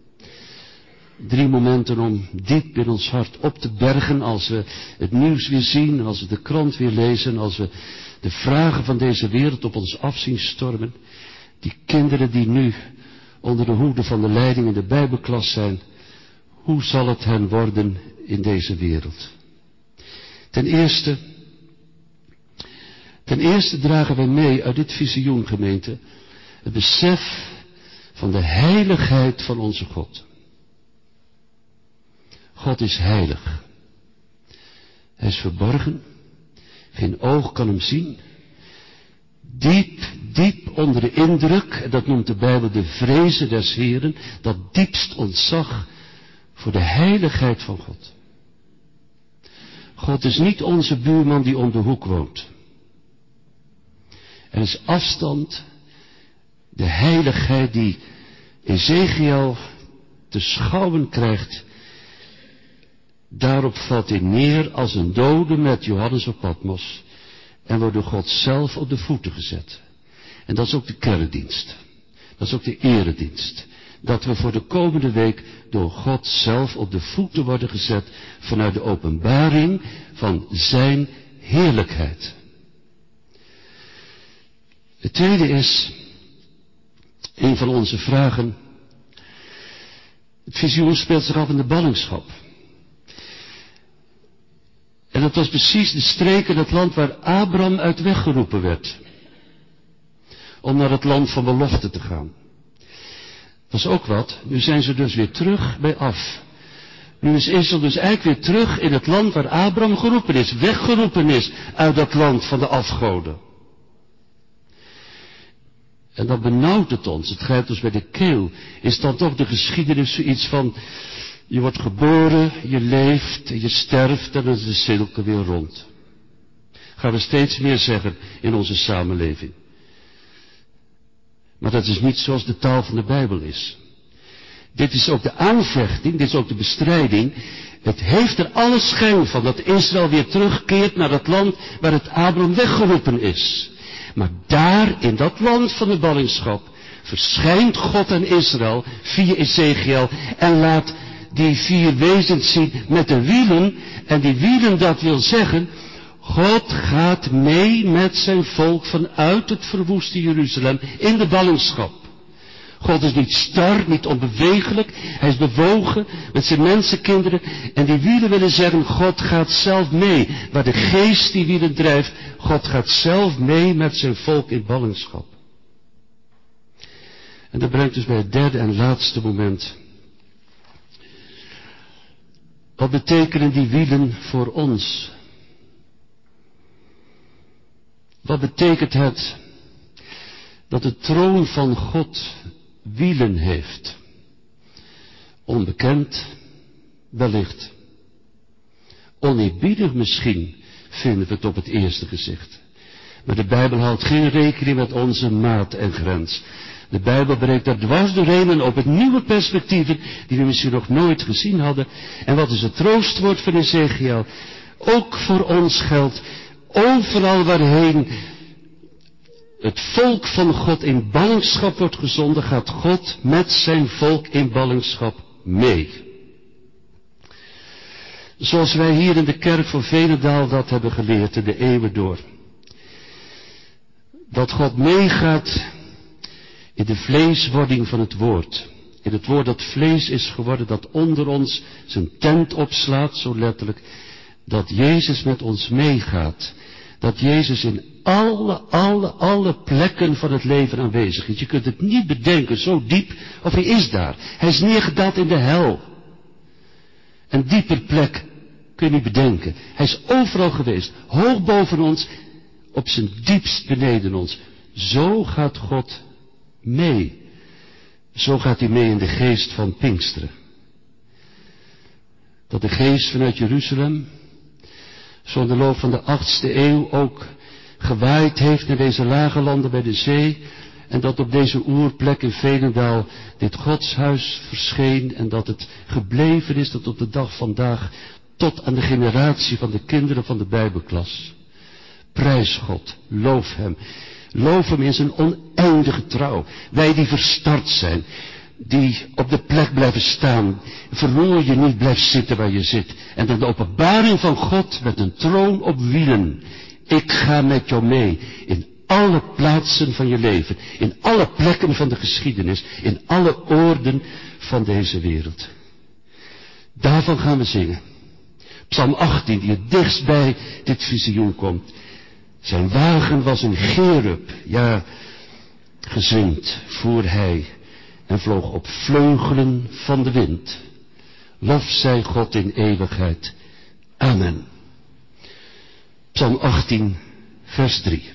3 momenten om diep in ons hart op te bergen als we het nieuws weer zien, als we de krant weer lezen, als we de vragen van deze wereld op ons af zien stormen. Die kinderen die nu onder de hoede van de leiding in de Bijbelklas zijn, hoe zal het hen worden in deze wereld? Ten eerste dragen wij mee uit dit visioen, gemeente, het besef van de heiligheid van onze God. God is heilig. Hij is verborgen. Geen oog kan hem zien. Diep onder de indruk, en dat noemt de Bijbel de vrezen des Heren, dat diepst ontzag voor de heiligheid van God. God is niet onze buurman die om de hoek woont. Er is afstand, de heiligheid die Ezekiel te schouwen krijgt. Daarop valt hij neer als een dode met Johannes op Patmos en wordt door God zelf op de voeten gezet. En dat is ook de kerkdienst. Dat is ook de eredienst. Dat we voor de komende week door God zelf op de voeten worden gezet vanuit de openbaring van zijn heerlijkheid. Het tweede is, een van onze vragen. Het visioen speelt zich af in de ballingschap. En dat was precies de streek in het land waar Abraham uit weggeroepen werd. Om naar het land van belofte te gaan. Dat is ook wat. Nu zijn ze dus weer terug bij Af. Nu is Israël dus eigenlijk weer terug in het land waar Abraham geroepen is. Weggeroepen is uit dat land van de afgoden. En dan benauwt het ons. Het grijpt ons bij de keel. Is dan toch de geschiedenis zoiets van, je wordt geboren, je leeft, je sterft en dan is de cirkel weer rond. Gaan we steeds meer zeggen in onze samenleving. Maar dat is niet zoals de taal van de Bijbel is. Dit is ook de aanvechting, dit is ook de bestrijding. Het heeft er alle schijn van dat Israël weer terugkeert naar het land waar het Abraham weggeroepen is. Maar daar in dat land van de ballingschap verschijnt God aan Israël via Ezekiel en laat die 4 wezens zien met de wielen. En die wielen, dat wil zeggen, God gaat mee met zijn volk vanuit het verwoeste Jeruzalem in de ballingschap. God is niet star, niet onbewegelijk. Hij is bewogen met zijn mensenkinderen. En die wielen willen zeggen, God gaat zelf mee. Waar de geest die wielen drijft, God gaat zelf mee met zijn volk in ballingschap. En dat brengt dus bij het derde en laatste moment. Wat betekenen die wielen voor ons? Wat betekent het dat de troon van God wielen heeft? Onbekend, wellicht. Oneerbiedig misschien, vinden we het op het eerste gezicht. Maar de Bijbel houdt geen rekening met onze maat en grens. De Bijbel breekt daar dwars doorheen en op het nieuwe perspectieven die we misschien nog nooit gezien hadden. En wat is het troostwoord van Ezekiel? Ook voor ons geldt, overal waarheen het volk van God in ballingschap wordt gezonden, gaat God met zijn volk in ballingschap mee. Zoals wij hier in de kerk van Veenendaal dat hebben geleerd de eeuwen door. Dat God meegaat in de vleeswording van het woord. In het woord dat vlees is geworden, dat onder ons zijn tent opslaat, zo letterlijk. Dat Jezus met ons meegaat. dat Jezus in alle plekken van het leven aanwezig is. Je kunt het niet bedenken, zo diep, of hij is daar. Hij is neergedaald in de hel. Een dieper plek kun je niet bedenken. Hij is overal geweest, hoog boven ons, op zijn diepst beneden ons. Zo gaat God mee. Zo gaat hij mee in de geest van Pinksteren. Dat de geest vanuit Jeruzalem, zo in de loop van de 8e eeuw ook gewaaid heeft naar deze lage landen bij de zee. En dat op deze oerplek in Veenendaal dit godshuis verscheen. En dat het gebleven is tot op de dag vandaag, tot aan de generatie van de kinderen van de Bijbelklas. Prijs God, loof hem. Loof hem in zijn oneindige trouw. Wij die verstard zijn, die op de plek blijven staan, verroer je niet, blijf zitten waar je zit. En dan de openbaring van God met een troon op wielen. Ik ga met jou mee in alle plaatsen van je leven, in alle plekken van de geschiedenis, in alle oorden van deze wereld. Daarvan gaan we zingen. Psalm 18, die het dichtst bij dit visioen komt. Zijn wagen was een cherub, ja, gezwind voer hij en vloog op vleugelen van de wind. Lof zij God in eeuwigheid. Amen. Psalm 18, vers 3.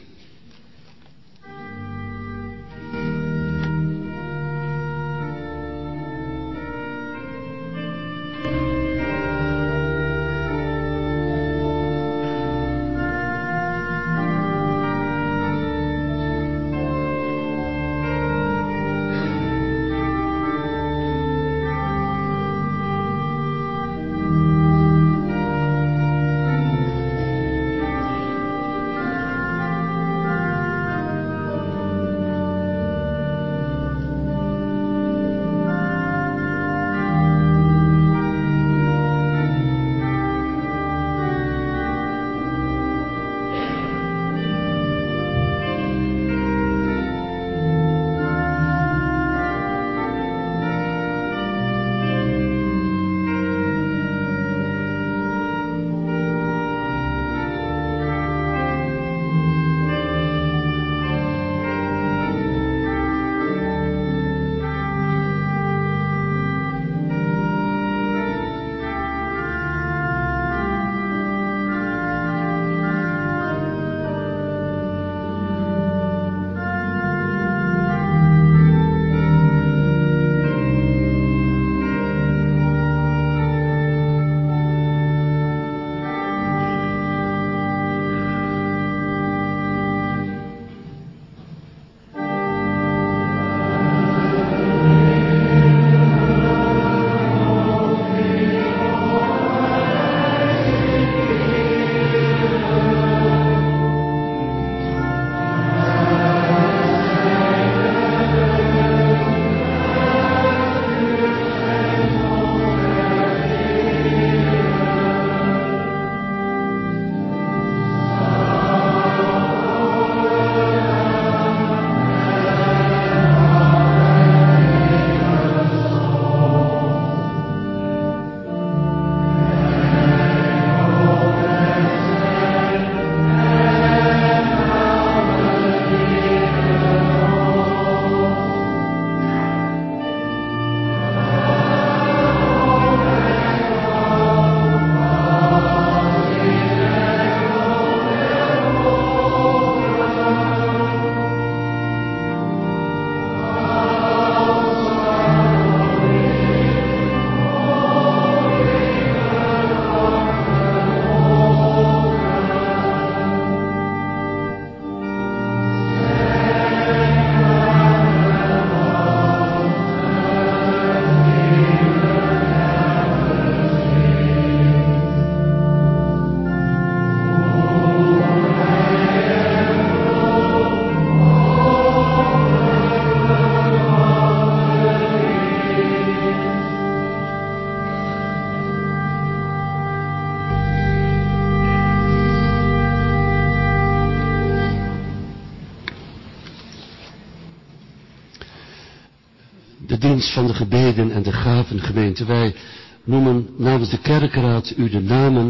dienst van de gebeden en de gaven, gemeente. Wij noemen namens de kerkenraad u de namen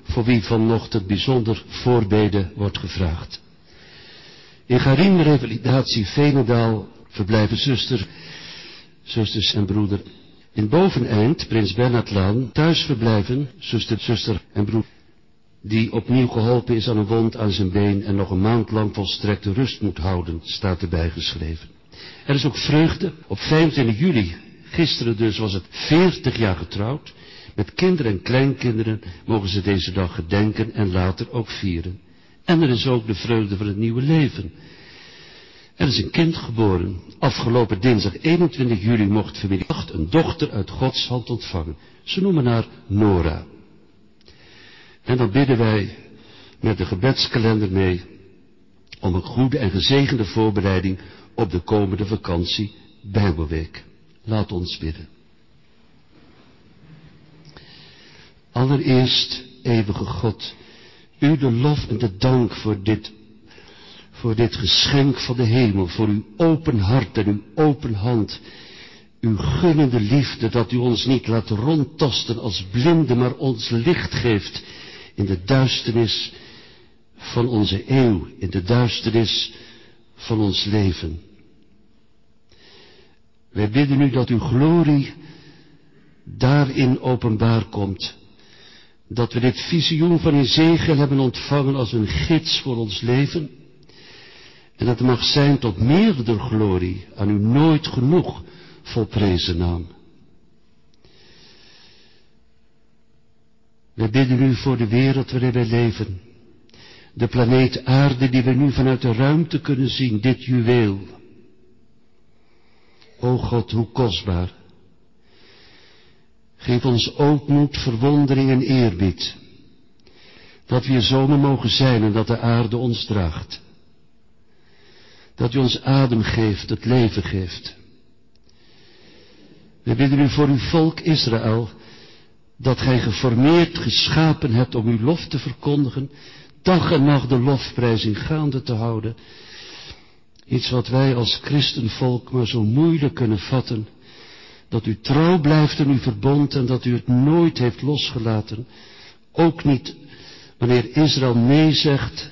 voor wie vanochtend bijzonder voorbeden wordt gevraagd. In Garim Revalidatie Veenendaal verblijven zusters en broeder. In Boveneind, Prins Bernhardlaan, thuis verblijven zuster en broeder, die opnieuw geholpen is aan een wond aan zijn been en nog een maand lang volstrekte rust moet houden, staat erbij geschreven. Er is ook vreugde. Op 25 juli, gisteren dus, was het 40 jaar getrouwd. Met kinderen en kleinkinderen mogen ze deze dag gedenken en later ook vieren. En er is ook de vreugde van het nieuwe leven. Er is een kind geboren. Afgelopen dinsdag 21 juli mocht familie 8 een dochter uit Gods hand ontvangen. Ze noemen haar Nora. En dan bidden wij met de gebedskalender mee om een goede en gezegende voorbereiding op de komende vakantie Bijbelweek. Laat ons bidden. Allereerst, eeuwige God, u de lof en de dank voor dit geschenk van de hemel, voor uw open hart en uw open hand, uw gunnende liefde, dat u ons niet laat rondtasten als blinden, maar ons licht geeft in de duisternis van onze eeuw, in de duisternis van ons leven. Wij bidden u dat uw glorie daarin openbaar komt, dat we dit visioen van Ezechiel hebben ontvangen als een gids voor ons leven, en dat het mag zijn tot meerder glorie, aan u nooit genoeg volprezen naam. Wij bidden u voor de wereld waarin wij leven, de planeet aarde die we nu vanuit de ruimte kunnen zien, dit juweel. O God, hoe kostbaar. Geef ons ootmoed, verwondering en eerbied, dat we je zonen mogen zijn en dat de aarde ons draagt. Dat u ons adem geeft, het leven geeft. We bidden u voor uw volk Israël, dat gij geformeerd geschapen hebt om uw lof te verkondigen, dag en nacht de lofprijzing gaande te houden. Iets wat wij als christenvolk maar zo moeilijk kunnen vatten, dat u trouw blijft in uw verbond en dat u het nooit heeft losgelaten. Ook niet wanneer Israël nee zegt.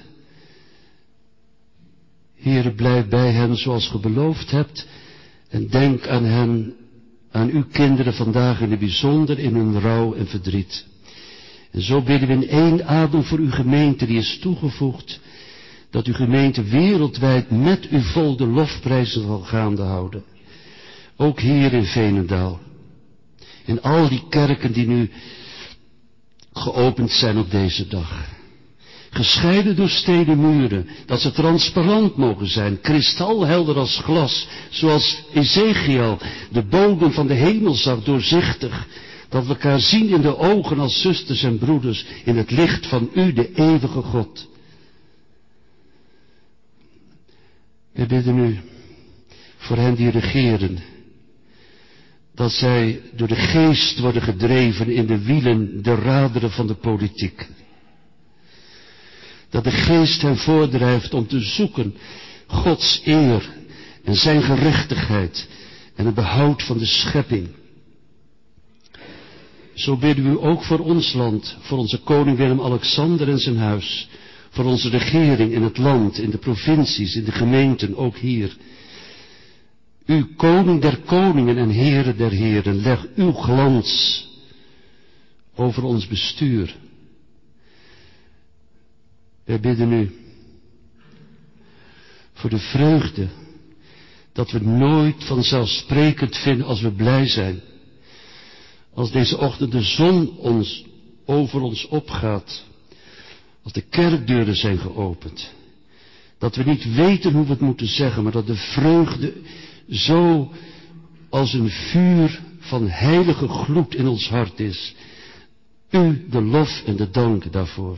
Heere, blijf bij hen zoals ge beloofd hebt en denk aan hen, aan uw kinderen vandaag in het bijzonder in hun rouw en verdriet. En zo bidden we in één adem voor uw gemeente die is toegevoegd, dat uw gemeente wereldwijd met uw vol de lofprijzen zal gaande houden. Ook hier in Veenendaal. In al die kerken die nu geopend zijn op deze dag. Gescheiden door stenen muren, dat ze transparant mogen zijn, kristalhelder als glas, zoals Ezechiel de bodem van de hemel zag, doorzichtig, dat we elkaar zien in de ogen als zusters en broeders, in het licht van u, de eeuwige God. We bidden u voor hen die regeren, dat zij door de geest worden gedreven in de wielen, de raderen van de politiek. Dat de geest hen voordrijft om te zoeken Gods eer en zijn gerechtigheid en het behoud van de schepping. Zo bidden we u ook voor ons land, voor onze koning Willem-Alexander en zijn huis, voor onze regering in het land, in de provincies, in de gemeenten, ook hier. U koning der koningen en heren der heren, leg uw glans over ons bestuur. Wij bidden u voor de vreugde, dat we nooit vanzelfsprekend vinden als we blij zijn. Als deze ochtend de zon over ons opgaat, als de kerkdeuren zijn geopend. Dat we niet weten hoe we het moeten zeggen, maar dat de vreugde zo als een vuur van heilige gloed in ons hart is. U de lof en de dank daarvoor.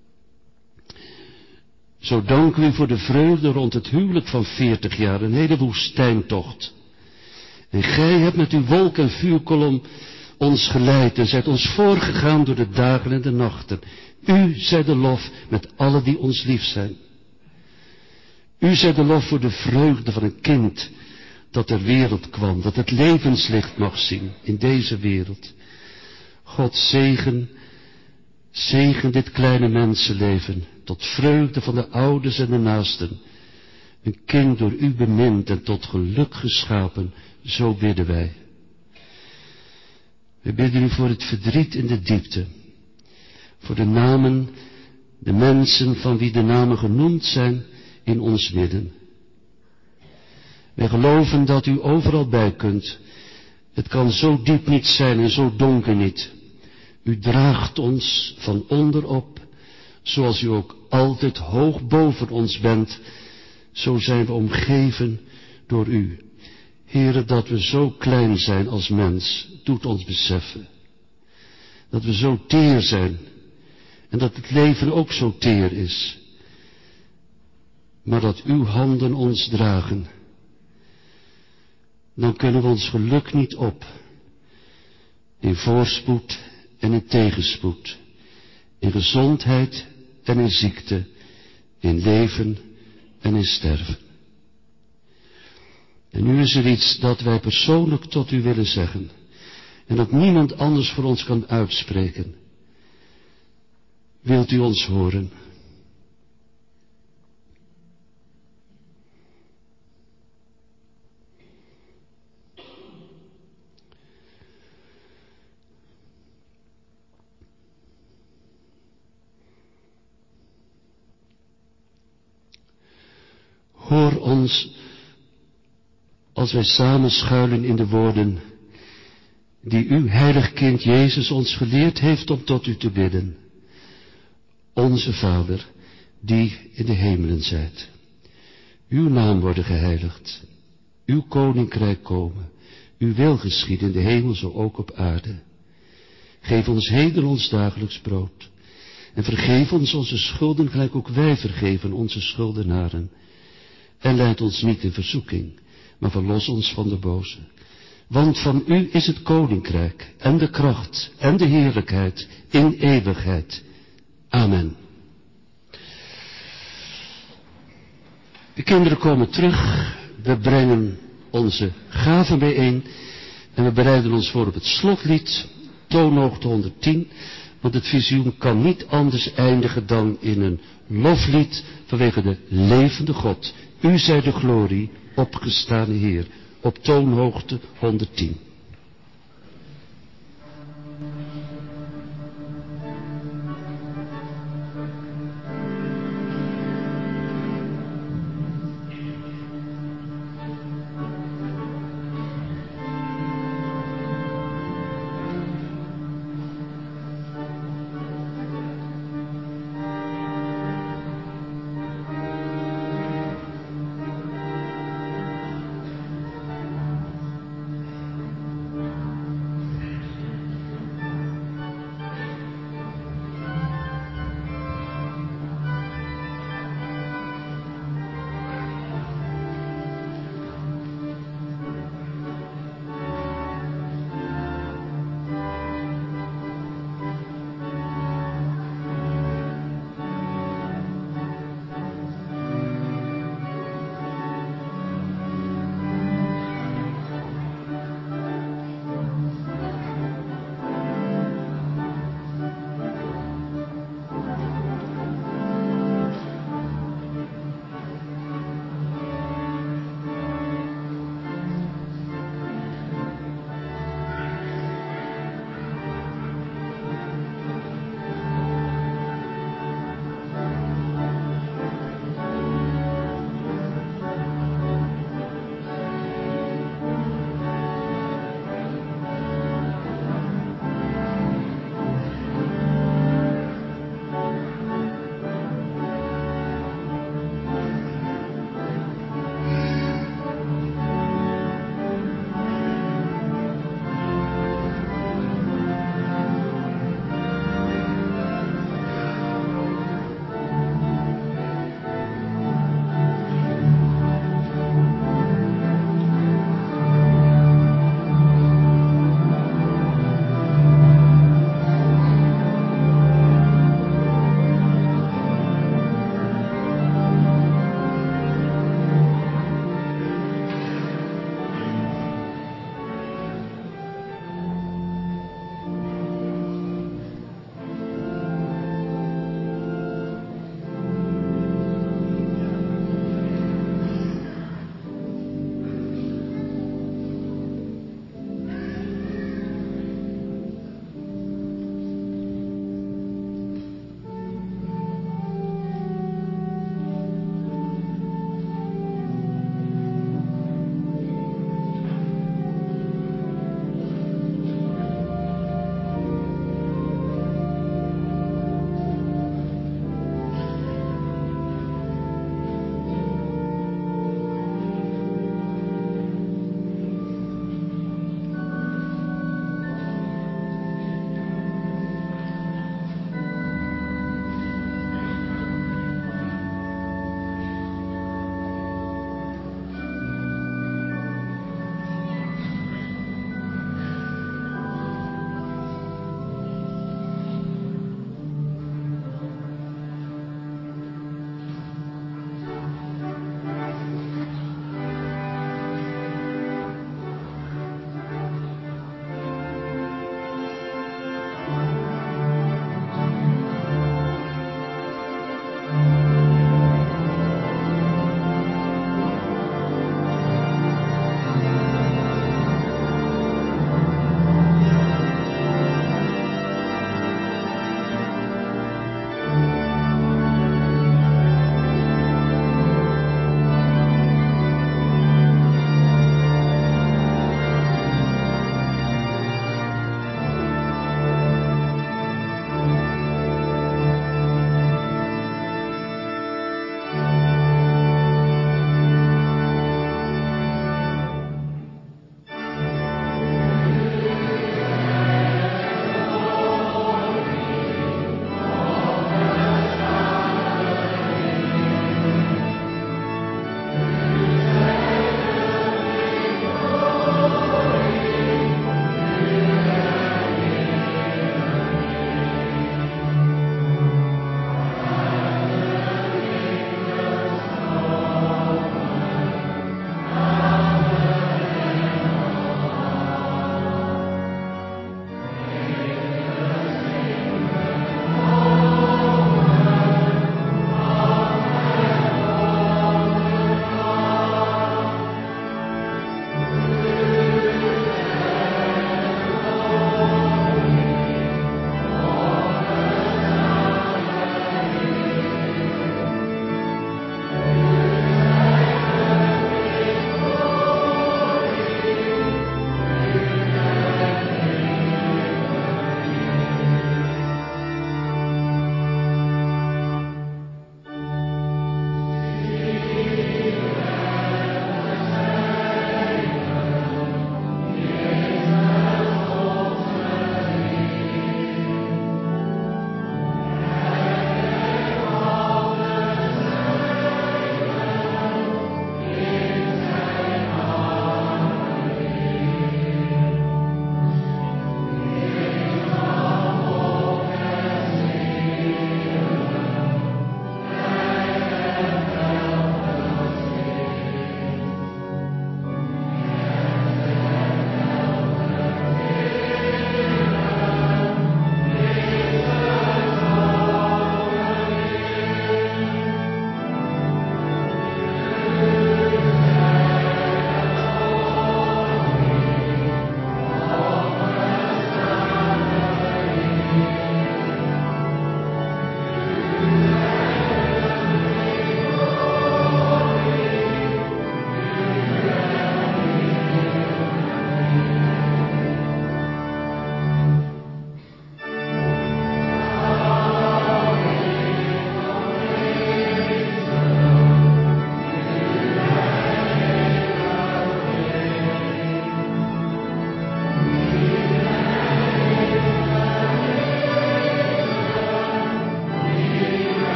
Zo danken we voor de vreugde rond het huwelijk van 40 jaar, een hele woestijntocht. En gij hebt met uw wolk- en vuurkolom ons geleid en zijt ons voorgegaan door de dagen en de nachten. U zij de lof met allen die ons lief zijn. U zij de lof voor de vreugde van een kind dat ter wereld kwam, dat het levenslicht mag zien in deze wereld. God zegen Zegen dit kleine mensenleven, tot vreugde van de ouders en de naasten. Een kind door u bemind en tot geluk geschapen, zo bidden wij. We bidden u voor het verdriet in de diepte, voor de namen, de mensen van wie de namen genoemd zijn in ons midden. Wij geloven dat u overal bij kunt. Het kan zo diep niet zijn en zo donker niet. U draagt ons van onderop, zoals u ook altijd hoog boven ons bent. Zo zijn we omgeven door u. Heere, dat we zo klein zijn als mens, doet ons beseffen. Dat we zo teer zijn en dat het leven ook zo teer is. Maar dat uw handen ons dragen. Dan kunnen we ons geluk niet op. In voorspoed en in tegenspoed. In gezondheid en in ziekte. In leven en in sterven. En nu is er iets dat wij persoonlijk tot u willen zeggen. En dat niemand anders voor ons kan uitspreken. Wilt u ons horen? Hoor ons als wij samen schuilen in de woorden die uw heilig kind Jezus ons geleerd heeft om tot u te bidden. Onze Vader, die in de hemelen zijt. Uw naam worden geheiligd. Uw koninkrijk komen. Uw wil geschieden in de hemel zo ook op aarde. Geef ons heden ons dagelijks brood. En vergeef ons onze schulden gelijk ook wij vergeven onze schuldenaren. En leid ons niet in verzoeking, maar verlos ons van de boze. Want van u is het koninkrijk en de kracht en de heerlijkheid in eeuwigheid. Amen. De kinderen komen terug. We brengen onze gaven bijeen. En we bereiden ons voor op het slotlied. Toonhoogte 110. Want het visioen kan niet anders eindigen dan in een loflied vanwege de levende God. U zij de glorie, opgestane Heer. Op toonhoogte 110.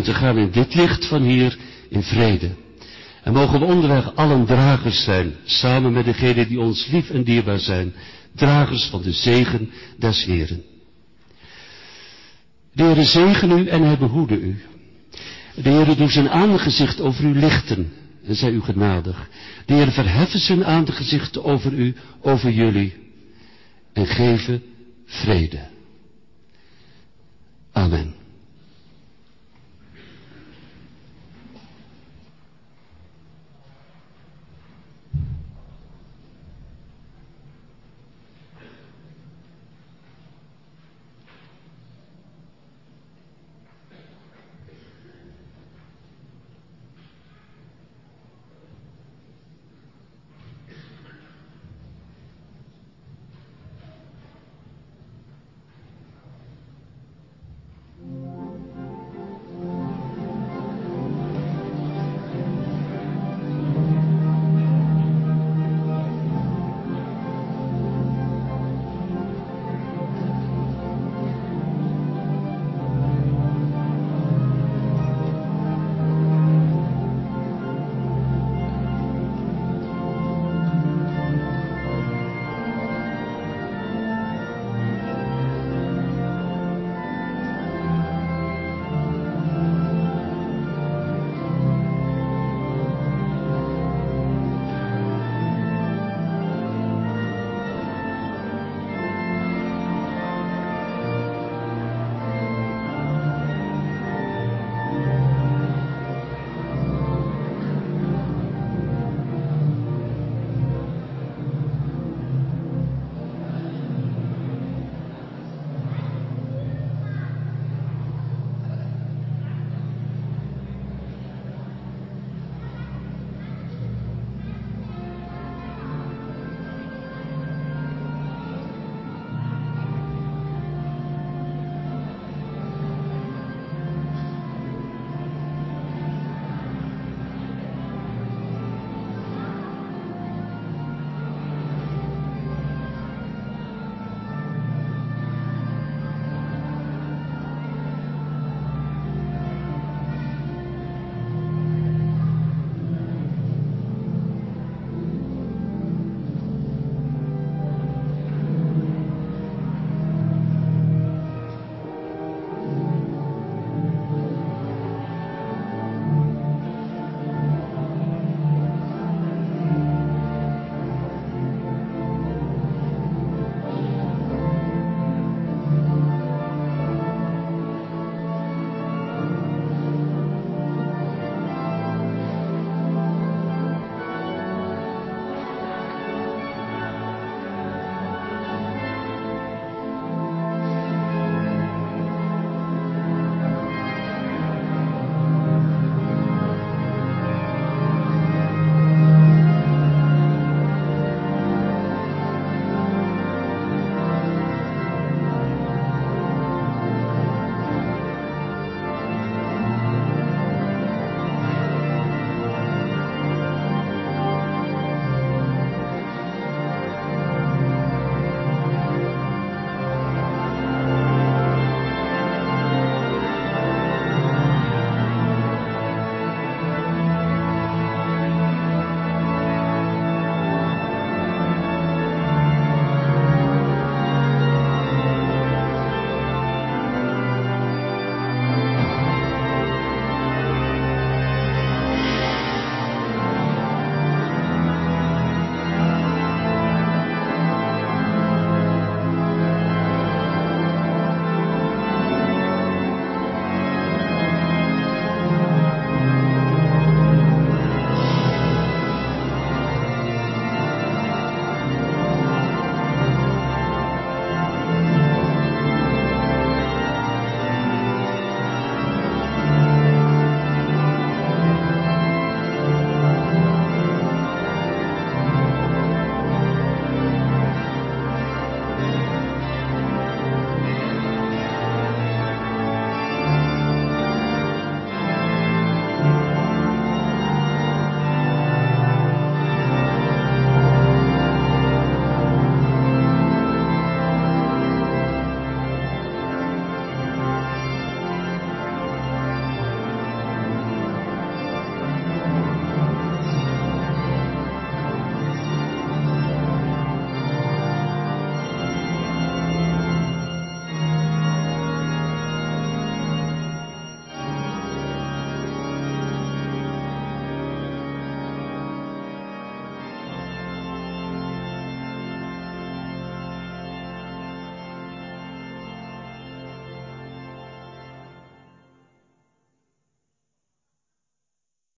te gaan in dit licht van hier in vrede. En mogen we onderweg allen dragers zijn, samen met degenen die ons lief en dierbaar zijn, dragers van de zegen des Heeren. De Heere zegen u en hij behoede u. De Heere doet zijn aangezicht over u lichten en zij u genadig. De Heere verheffen zijn aangezicht over u, over jullie en geven vrede. Amen.